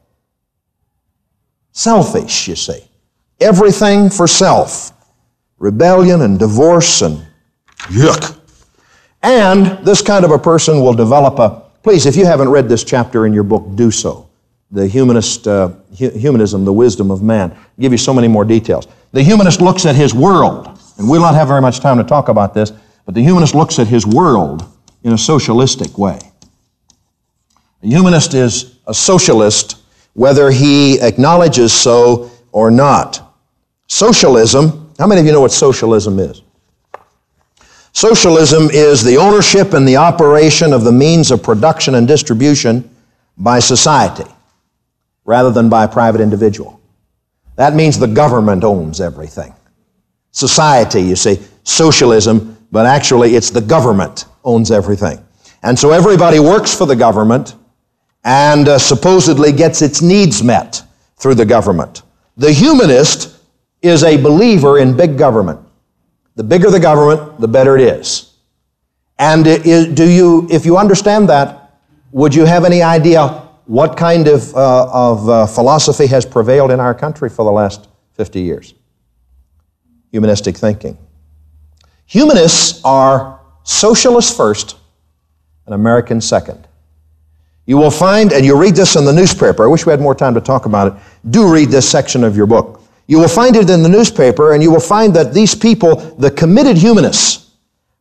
Selfish, you see. Everything for self. Rebellion and divorce and yuck. And this kind of a person will develop please, if you haven't read this chapter in your book, do so. The humanism, the wisdom of man. I'll give you so many more details. The humanist looks at his world, and we'll not have very much time to talk about this, but the humanist looks at his world in a socialistic way. A humanist is a socialist, whether he acknowledges so or not. Socialism, how many of you know what socialism is? Socialism is the ownership and the operation of the means of production and distribution by society, rather than by a private individual. That means the government owns everything. Society, you see, socialism, but actually it's the government owns everything. And so everybody works for the government and supposedly gets its needs met through the government. The humanist is a believer in big government. The bigger the government, the better it is. And if you understand that, would you have any idea what kind of philosophy has prevailed in our country for the last 50 years? Humanistic thinking. Humanists are socialists first and Americans second. You will find, and you'll read this in the newspaper. I wish we had more time to talk about it. Do read this section of your book. You will find it in the newspaper, and you will find that these people, the committed humanists,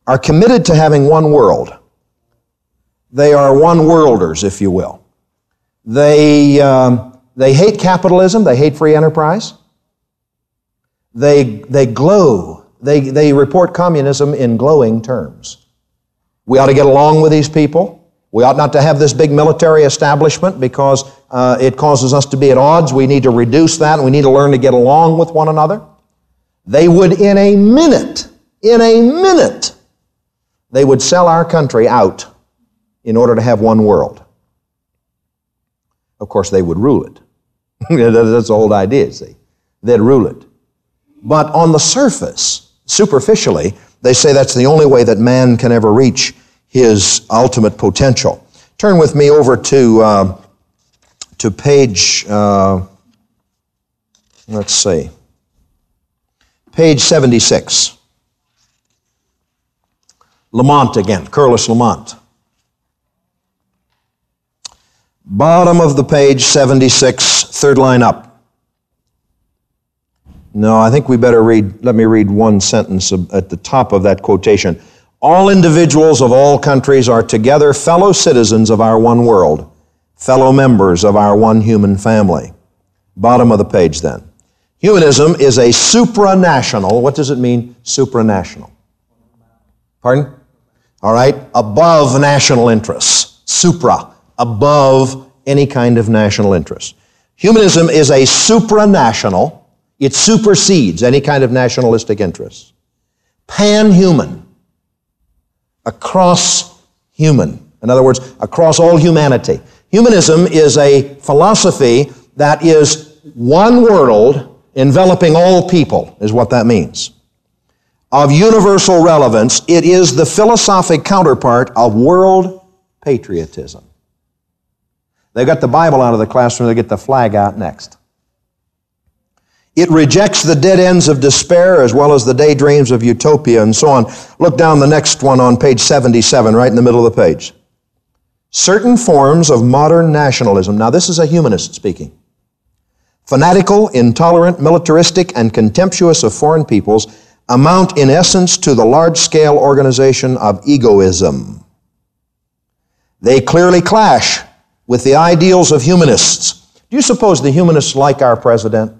are committed to having one world. They are one-worlders, if you will. They hate capitalism. They hate free enterprise. They glow. They report communism in glowing terms. We ought to get along with these people. We ought not to have this big military establishment because it causes us to be at odds. We need to reduce that, and we need to learn to get along with one another. They would in a minute, they would sell our country out in order to have one world. Of course, they would rule it. That's the whole idea, see. They'd rule it. But on the surface, superficially, they say that's the only way that man can ever reach his ultimate potential. Turn with me over to page, let's see, page 76. Lamont again, Curlis Lamont. Bottom of the page, 76, third line up. No, I think we better let me read one sentence at the top of that quotation. All individuals of all countries are together fellow citizens of our one world, fellow members of our one human family. Bottom of the page then. Humanism is a supranational, what does it mean, supranational? Pardon? All right, above national interests. Supra, above any kind of national interest. Humanism is a supranational. It supersedes any kind of nationalistic interests. Pan-human. Across human. In other words, across all humanity. Humanism is a philosophy that is one world enveloping all people, is what that means. Of universal relevance, it is the philosophic counterpart of world patriotism. They got the Bible out of the classroom, they get the flag out next. It rejects the dead ends of despair as well as the daydreams of utopia and so on. Look down the next one on page 77, right in the middle of the page. Certain forms of modern nationalism, now this is a humanist speaking, fanatical, intolerant, militaristic, and contemptuous of foreign peoples, amount in essence to the large-scale organization of egoism. They clearly clash with the ideals of humanists. Do you suppose the humanists like our president?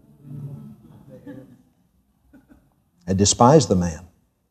I despise the man.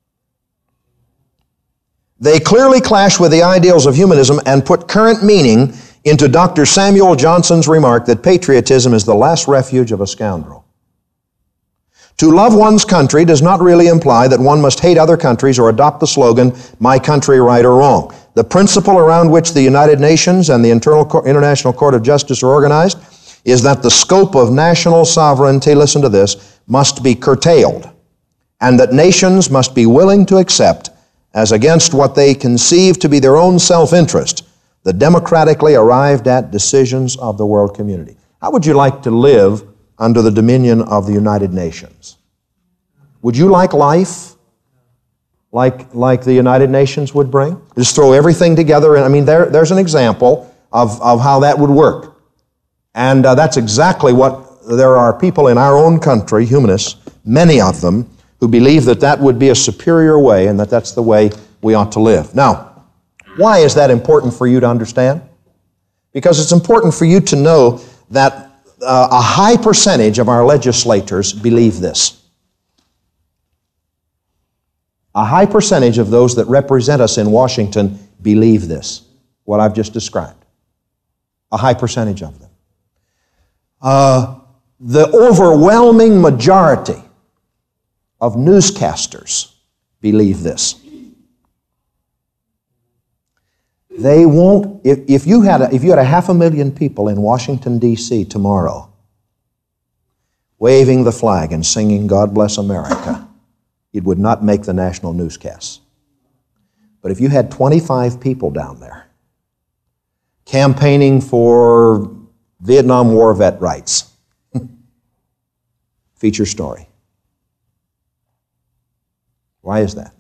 They clearly clash with the ideals of humanism and put current meaning into Dr. Samuel Johnson's remark that patriotism is the last refuge of a scoundrel. To love one's country does not really imply that one must hate other countries or adopt the slogan, my country, right or wrong. The principle around which the United Nations and the International Court of Justice are organized is that the scope of national sovereignty, listen to this, must be curtailed, and that nations must be willing to accept, as against what they conceive to be their own self-interest, the democratically arrived at decisions of the world community. How would you like to live under the dominion of the United Nations? Would you like life like the United Nations would bring? Just throw everything together, and I mean, there's an example of how that would work. And that's exactly what there are people in our own country, humanists, many of them, who believe that that would be a superior way and that that's the way we ought to live. Now, why is that important for you to understand? Because it's important for you to know that a high percentage of our legislators believe this. A high percentage of those that represent us in Washington believe this, what I've just described. A high percentage of them. The overwhelming majority of newscasters believe this. They won't, if you had a 500,000 people in Washington, D.C. tomorrow waving the flag and singing God Bless America, it would not make the national newscasts. But if you had 25 people down there campaigning for Vietnam War vet rights, feature story. Why is that?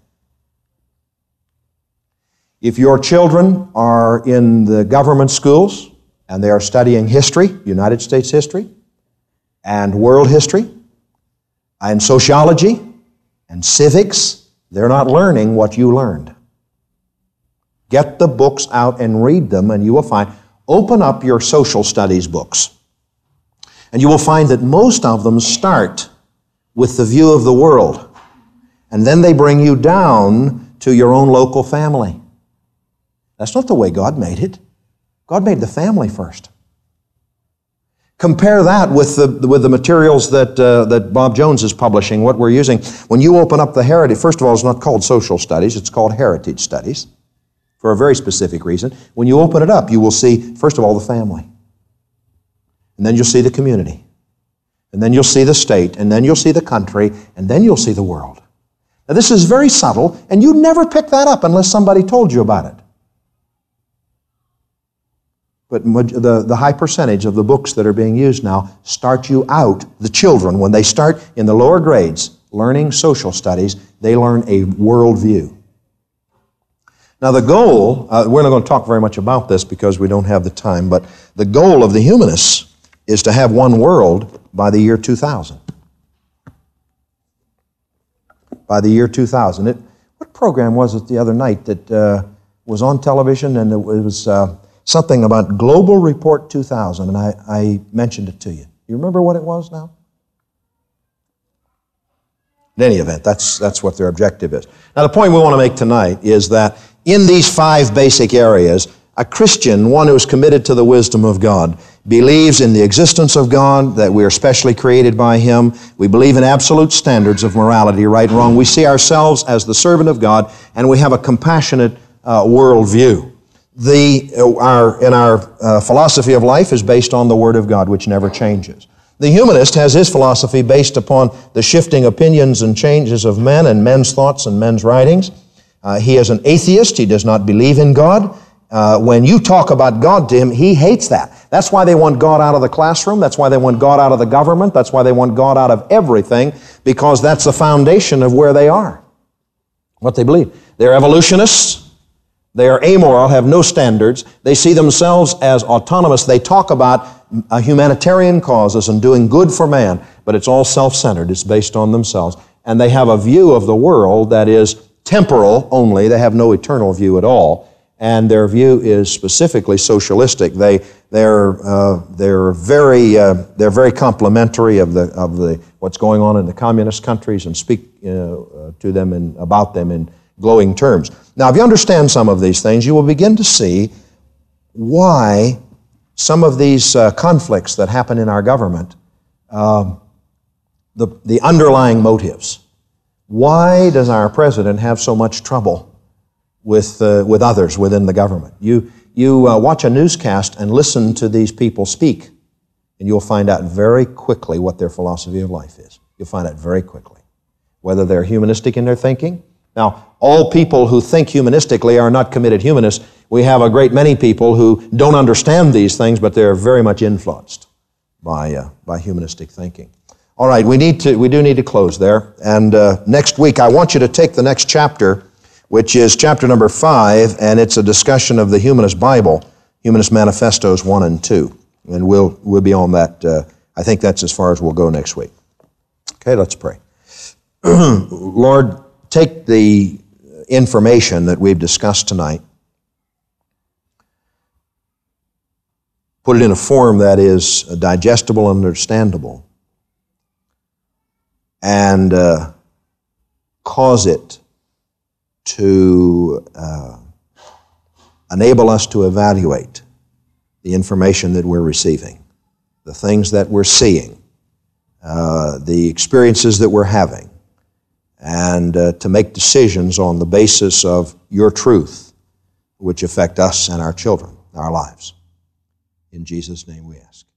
If your children are in the government schools and they are studying history, United States history, and world history, and sociology, and civics, They're not learning what you learned. Get the books out and read them, and you will find, open up your social studies books, and you will find that most of them start with the view of the world, and then they bring you down to your own local family. That's not the way God made it. God made the family first. Compare that with the materials that Bob Jones is publishing, what we're using. When you open up the Heritage, first of all, it's not called Social Studies, it's called Heritage Studies, for a very specific reason. When you open it up, you will see, first of all, the family. And then you'll see the community. And then you'll see the state. And then you'll see the country. And then you'll see the world. Now, this is very subtle, and you never pick that up unless somebody told you about it. But the high percentage of the books that are being used now start you out, the children, when they start in the lower grades learning social studies, they learn a worldview. Now the goal, we're not going to talk very much about this because we don't have the time, but the goal of the humanists is to have one world by the year 2000. By the year 2000. What program was it the other night that was on television, and it was something about Global Report 2000, and I mentioned it to you. You remember what it was now? In any event, that's what their objective is. Now, the point we want to make tonight is that in these 5 basic areas, a Christian, one who is committed to the wisdom of God, believes in the existence of God, that we are specially created by Him. We believe in absolute standards of morality, right and wrong. We see ourselves as the servant of God, and we have a compassionate worldview. Our philosophy of life is based on the Word of God, which never changes. The humanist has his philosophy based upon the shifting opinions and changes of men and men's thoughts and men's writings. He is an atheist. He does not believe in God. When you talk about God to him, he hates that. That's why they want God out of the classroom. That's why they want God out of the government. That's why they want God out of everything, because that's the foundation of where they are, what they believe. They're evolutionists. They are amoral, have no standards. They see themselves as autonomous. They talk about humanitarian causes and doing good for man, but it's all self-centered. It's based on themselves. And they have a view of the world that is temporal only. They have no eternal view at all. And their view is specifically socialistic. They're very complimentary of the what's going on in the communist countries and speak to them and about them in glowing terms. Now, if you understand some of these things, you will begin to see why some of these conflicts that happen in our government, the underlying motives. Why does our president have so much trouble with others within the government? You watch a newscast and listen to these people speak, and you'll find out very quickly what their philosophy of life is. You'll find out very quickly whether they're humanistic in their thinking. Now, all people who think humanistically are not committed humanists. We have a great many people who don't understand these things, but they're very much influenced by humanistic thinking. All right, we do need to close there. And next week, I want you to take the next chapter, which is chapter number 5, and it's a discussion of the Humanist Bible, Humanist Manifestos 1 and 2. And we'll be on that. I think that's as far as we'll go next week. Okay, let's pray. Lord, take the information that we've discussed tonight, put it in a form that is digestible and understandable, and cause it to enable us to evaluate the information that we're receiving, the things that we're seeing, the experiences that we're having, and to make decisions on the basis of your truth, which affect us and our children, our lives. In Jesus' name we ask.